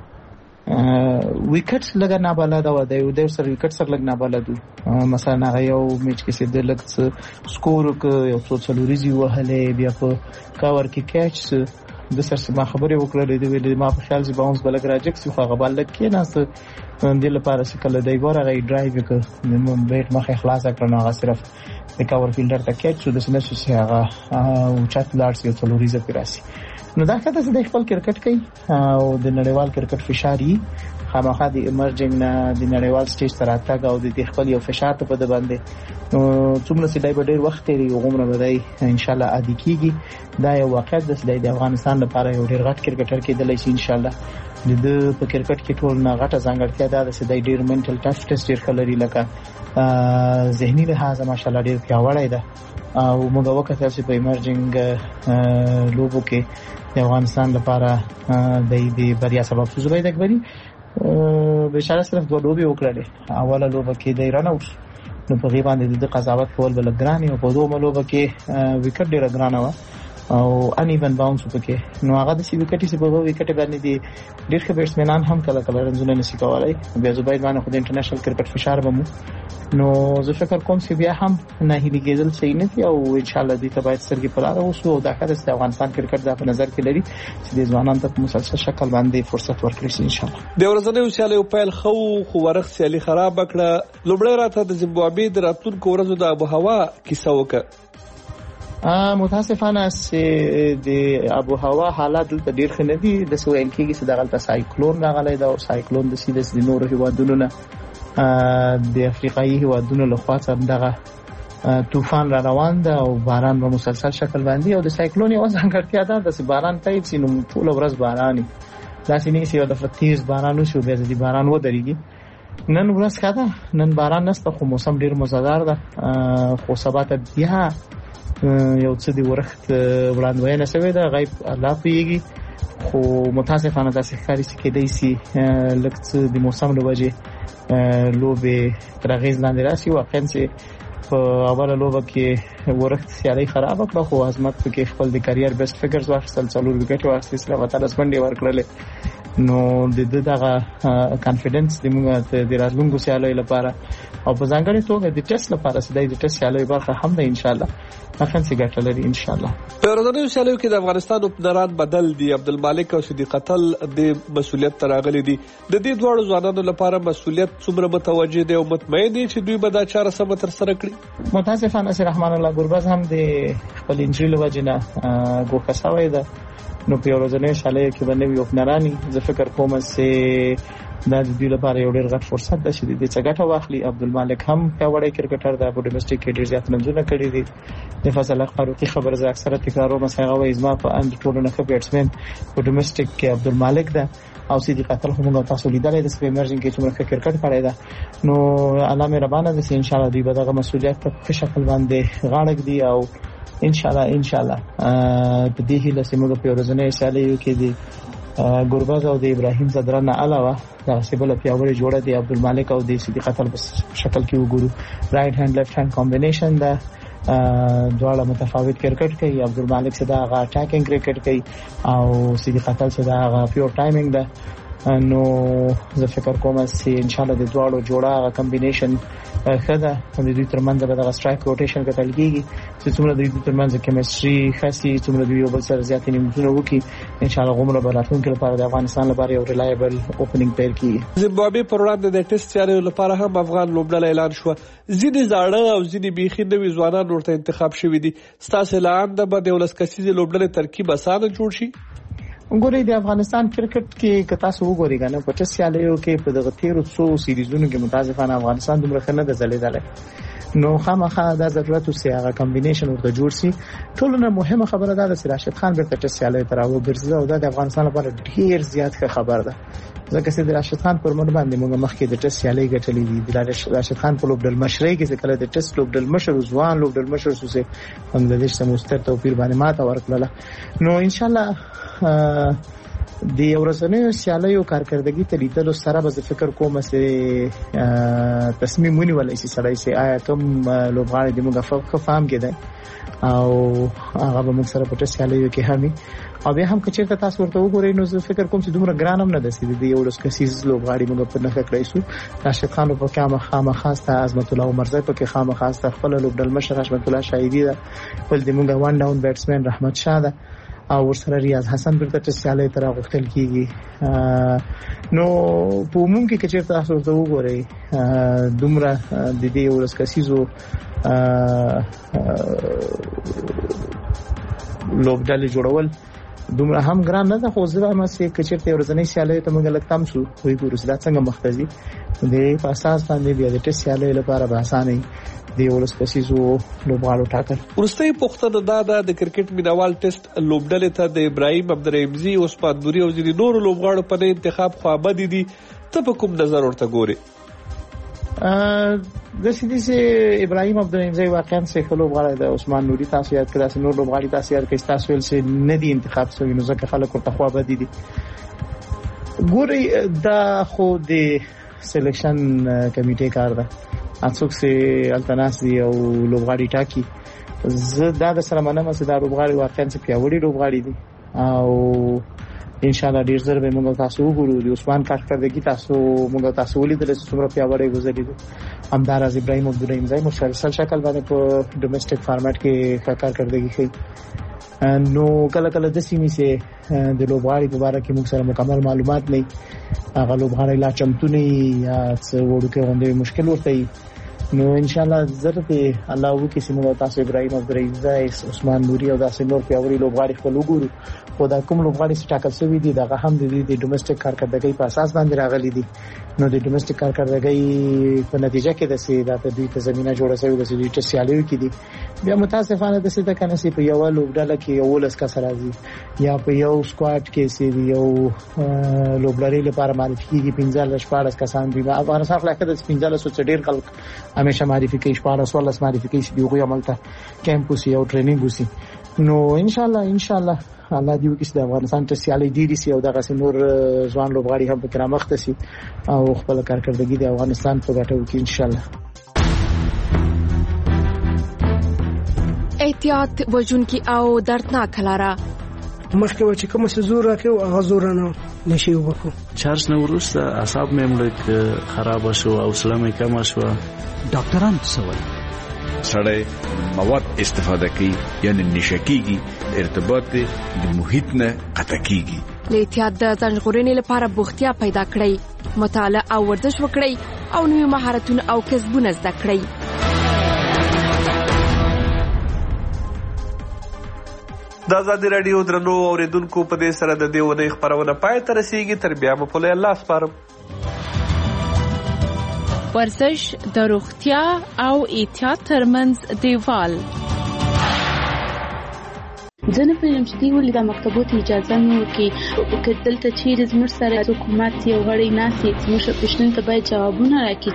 [SPEAKER 17] وکټ لګا نه بالا دا و دی د سر وکټ سر لګ نه بالا دو مثلا هغه یو میچ کې سید لګ سکور ک یو څو څلوريزي وهلې بیا په کاور کې کیچ د سر سما خبرې وکړلې د ویلې ما په خیال چې باونس بلګ راجک څو هغه بل کې نه ست د لپاره چې کله دی ګور هغه ډرایو وکړ د بیٹ مخه خلاص کړ نو هغه صرف د کاور فیلډر ته کیچ شو د سنس چې هغه او چات لارس یو څلوريزه پیراسي نو دا کته چې د خپل کرکټ کوي او د نړیوال کرکټ فشاري خامخا د ایمرجنګ نه د نړیوال سټیج تر اتګ او د خپل یو فشار ته په د باندې نو څومره چې دای په ډیر وخت لري عمره بدای ان شاء الله عادي کیږي دا یو واقعیت د افغانستان لپاره یو ډیر غټ کرکټر کېدلی شي ان شاء الله د په کرکټ کې ټول نه غټه ځانګړتیا ده چې د ډیر منټل ټف ټیسټ ډیر خلري لکه ذهني لحاظ ماشاءالله ډیر پیاوړی ده او موږ وکړل چې په ایمرجنګ لوبو کې د افغانستان لپاره د دې بریا سبب شو زبید اکبري بشاره صرف دوه لوبي وکړلې اوله لوبه کې د رن اوټ نو په غیبان د قضاوت کول بل ګرانی او په دوه لوبه کې وکټ ډیر ګرانه و او ان ایون باونس وکړي نو هغه د سی وکټي چې په وکټ باندې دي ډیر ښه بیټسمنان هم کله کله رنزونه نشي کولای بیا زبید باندې خو د انټرنیشنل کرکټ فشار بمو نو زه فکر کوم چې بیا هم نه هیلي کېدل صحیح نه دي او ان شاء الله دې ته باید سرګي پلار اوسو او دا کار د افغانستان کرکټ د په نظر کې لري چې د ځوانانو ته په مسلسل شکل باندې فرصت ورکړي شي ان شاء الله
[SPEAKER 10] د ورځنیو سیالیو پیل خو خو ورخ سیالي خراب کړه لومړی راته د زیمبابوې د راتلونکو ورځو د ابو هوا کیسه وکړه
[SPEAKER 17] متاسفانه چې د ابو هوا حالات دلته ډیر ښه نه دي د سویل کېږي چې دغه سایکلون راغلی دا او سایکلون د سیده د نورو هیوادونو نه د افریقایي هیوادونو له خوا څخه دغه طوفان را روان ده او باران په مسلسل شکل باندې او د سایکلون یو ځانګړتیا ده چې باران تایب سي نو ټول ورځ باراني داسې نه چې یو د فتیز باران وشو بیا د باران ودرېږي نن ورځ کاده نن باران نشته خو موسم ډیر مزدار ده خو سبا ته بیا یو څه دی ورخت وړاندوینه شوې ده غیب الله پیږي خو متاسفانه داسې ښکاري چې کېدای شي لږ څه د موسم له وجې لوبې تر اغېز لاندې راشي واقعا چې په اوله لوبه کې ورخت سیالي خراب کړه خو عظمت پکې خپل د کاریر بیسټ فګرز واخیستل څلور وکټ واخیستل سره وتاله سپنډي ورکړل نو د دې دغه کانفیډنس د موږ د راتلونکو سیالیو لپاره او په ځانګړي توګه د ټیسټ لپاره چې د ټیسټ سیالیو برخه هم ده ان شاء الله اخن سي ګټه لري ان شاء الله
[SPEAKER 10] په ورځنیو سیالیو کې د افغانستان اوپنران بدل دي عبدالمالک او صدیق قتل د مسولیت تراغلي دي د دې دوه ځوانانو لپاره مسولیت څومره متوجه دي او مطمئن دي چې دوی به دا چاره سم تر سره کړي
[SPEAKER 17] متاسفانه سي رحمان الله ګورباز هم د خپل انجری لوجنه ګوښه شوی ده نو په ورځنیو سیالیو کې باندې یو اوپنرانی زه فکر کوم چې دا د دې لپاره یو ډېر غټ فرصت ده چې د څګټه واخلي عبدالمالک هم پیاوړی کرکټر دی په ډومېسټک کې ډېر زیات رنونه کړی دي د فضل فاروقي خبر زه اکثره تکراروم چې هغه وایي زما په اند ټولو نه ښه بیټسمن په ډومېسټک کې عبدالمالک ده او صدیق قتل هم تاسو لیدلې د سپیمرجن کې څومره کرکټ کړی ده نو الله مې ربانه د ان شاء الله دوی به دغه مسولیت په شکل باندې غاړه دی او ان شاء الله ان شاء الله په دې هیله چې موږ په ورځنۍ سیالیو کې دي ګورباز او د ابراهیم زدران علاوه دا سیبل پیاوړی جوړه دی عبدالمالک او د صدیق قتل په شکل کې وګورو رائټ هاند لیفت هاند کمبینیشن ده دواړه متفاوت کرکټ کوي عبدالمالک صدا غا اٹیکینګ کرکټ کوي او صدیق قتل صدا غا پیور ټایمینګ ده نو زه فکر کوم چې ان شاء الله د دواړو جوړه کمبینیشن خدا د دوی ترمنځ به د سټرایک روټیشن کتل کیږي چې څومره د دوی ترمنځ کیمستري خاصي څومره د یو بل سره زیات نیمونه وکي ان شاء الله غوړه براتون کې لپاره د افغانستان لپاره یو ریلایبل اوپننګ پیل کیږي.
[SPEAKER 10] زیمبابوې پر وړاندې د ټیسټ سیاریو لپاره هم افغان لوبډله اعلان شو. ځینې زاړه او ځینې بیخي نوي ځوانان ورته انتخاب شوي دي. ستاسو اعلان د به د ولس کسیزې لوبډلې ترکیب اسانه جوړ شي؟
[SPEAKER 17] وګورئ د افغانستان کرکټ کې کتا سو وګورئ کنه په ټیسټ سیالیو کې په دغه تیرو څو سیریزونو کې متاسفانه افغانستان دومره ښه نه ده ځلېدلی. نو خامخا دا ضرورت اوسي هغه کمبینیشن ورته جوړ شي. ټول نه مهمه خبره ده چې راشد خان بیرته ټیسټ سیالیو ته راوګرځي او دا د افغانستان لپاره ډیر زیات ښه خبر ده ځکه چې د راشد خان پر مړ باندې موږ مخکې د ټیسټ سیالي ګټلې دي. د راشد خان په لوبډل مشرۍ کې چې کله د ټیسټ لوبډل مشر ځوان لوبډل مشر سوسه بنگلاديش سره مستر توپیر باندې ماته ورکړه. نو ان شاء الله د ورځنیو سیالیو کارکردګي ته لیدلو سره به فکر کوم چې تصمیم ونیول شي سړی چې آیا کوم لوبغاړي د موږ په فهم کې ده او هغه به موږ سره په ټیسټ سیالیو کې همي او بیا هم کچېرته تاسو ورته وګورئ نو زه فکر کوم چې دومره ګران هم نه ده چې د یو لس کسیز لوبغاړي موږ په نخښه کړی شو. راشد خان په کامه خامه خاصه عظمت الله عمر زای په کې خامه خاصه خپل لوبډل مشر عظمت الله شایدی ده بل د موږ وان ډاون بیټسمن رحمت شاه ده او ورسره ریاض حسن برته ټیسټ سیالي تر غوښتل کیږي. نو په عموم کې کچېرته تاسو ورته وګورئ دومره د دې یو لس کسیزو لوبډلې جوړول دومره هم ګران نه ده خو زه هم چې کچېرته ورځنی سیالي ته موږ لکتم شو وی ګورو چې دا څنګه مختزي د په اساس باندې بیا د ټیسټ سیالي لپاره به اسانه دی ولس کسیزو لوبغاړو ټاکل.
[SPEAKER 10] ورستۍ پوښتنه دا ده د کرکټ مینوال ټیسټ لوبډلې ته د ابراهیم عبدالرحیمزي عثمان نوري او ځینې نورو لوبغاړو په نه انتخاب خو ابدي دي. ته په کوم نظر ورته ګورې؟
[SPEAKER 17] د سیدي سي ابراهیم عبدالرحیمزي واقعا سه لوبغاړی د عثمان نوري تاسو یاد کړئ چې نور لوبغاړي تاسو یاد کړئ تاسو ول سي نه دي انتخاب شوی نو ځکه خلک ورته خو ابدي دي. ګوري دا خو د سلیکشن کمیټې کار ده اڅوک سي التناس دي او لوبغاړي ټاکي. زه دا د سره منم چې دا لوبغاړي واقعا چې پیاوړي لوبغاړي دي او ان شاء الله ډیر زر به موږ تاسو وګورو. د عثمان کارکردګي تاسو موږ تاسو ولیدل چې څومره پیاوړی گزاري دي. همدارز ابراهیم عبدالرحیمزي مسلسل شکل باندې په ډومېسټک فارمټ کې کارکردګي کوي. نو کله کله د سیمې سه د لوبغاړي په اړه کې موږ سره مکمل معلومات نه هغه لوبغاړي لا چمتو نه یا څه وړوکې غونډې مشکل ورته. نو ان شاء الله ضرورت الله وکي چې موږ تاسو ابراهیم عبدالرحیمزي عثمان نوري او داسې نور پیاوړي لوبغاړي خپل وګورو. خو دا کوم لوبغاړي چې ټاکل شوی دي دا هم د دې ډومېسټک کارکردګۍ په اساس باندې راغلي دي. نو د ډومېسټک کارکردګۍ په نتیجه کې د سي دا د دوی ته زمينه جوړه شوې ده چې دوی ټیسټ سیالیو کې دي. بیا متاسفانه د څه د کنه سي په یو لوبډله کې یو لس کس راځي یا په یو سکواډ کې سي یو لوبډلې لپاره معرفي کیږي پنځه شپږ کسان دي. افغانستان خلک د پنځه سو ډیر خلک همیشه معرفي کوي شپږ سوالس معرفي کوي چې دوی عملته کیمپ وسی او ټریننګ وسی. نو ان شاء الله ان شاء الله الله دې وکړي چې د افغانستان ټیسټ سیالي ډیري سي او دغه نور ځوان لوبغاړي هم په کرامت سي او خپل کارکردګي د افغانستان په ګټه وکړي ان شاء الله.
[SPEAKER 5] احتیاط وجونکي او دردناک لاره
[SPEAKER 12] مخکې و چې کوم څه زور راکړو هغه زور نه نشي وکړو.
[SPEAKER 13] چارج نه ورسته اعصاب مې مړ خراب شو او سلامه کم شو.
[SPEAKER 2] ډاکټران څه وایي؟
[SPEAKER 14] سړی مواد استفاده کوي یعنی نشه کیږي ارتباط د محیط نه قطع کیږي.
[SPEAKER 5] له احتیاط د ځان ژغورنې لپاره بوختیا پیدا کړئ، مطالعه او ورزش وکړئ او نوي مهارتونه او کسبونه زده کړئ.
[SPEAKER 10] د ازادي راډیو درنو اوریدونکو په دې سره د دې ونې خبرونه پای ته رسیږي. تر بیا مو په الله سپارم.
[SPEAKER 5] ورزش د روغتیا او احتیاط ترمنځ دیوال.
[SPEAKER 15] زه نه پوهېږم چې دوی ولې دا مکتبو ته اجازه نه ورکوي. که دلته چیرې زموږ سره حکومت یو غړی ناست وي زموږ پوښتنو ته باید جوابونه راکړي.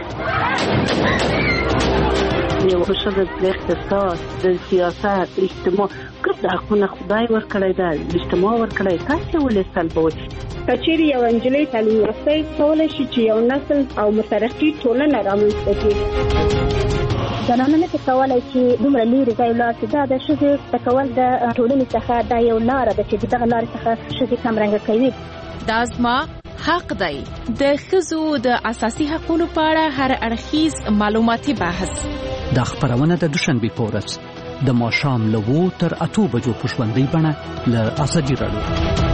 [SPEAKER 16] یو ښځه د اقتصاد د سیاست اجتماع ګرد حقونه خدای ورکړی ده اجتماع ورکړی تاسې ولې سلبوئ؟
[SPEAKER 18] که چیرې یو نجلۍ تعلیم یافته کولی شي چې یو نسل او مترقي ټولنه رامنځته کړي.
[SPEAKER 19] زنانه نه کولی چې دومره لرې ځای ولاړ شي. دا د ښځې زده کول د ټولنې څخه دا یو لاره ده چې دغه لارې څخه ښځې کمرنګه کوي.
[SPEAKER 5] دا زما
[SPEAKER 9] حق دی. د ښځو د اساسي حقوقو په اړه هر اړخیز معلوماتي بحث.
[SPEAKER 2] دا خبرونه د دوشنبه په ورځ د ماښام له اوو تر اتو بجو په ژوندۍ بڼه له ازادي راډیو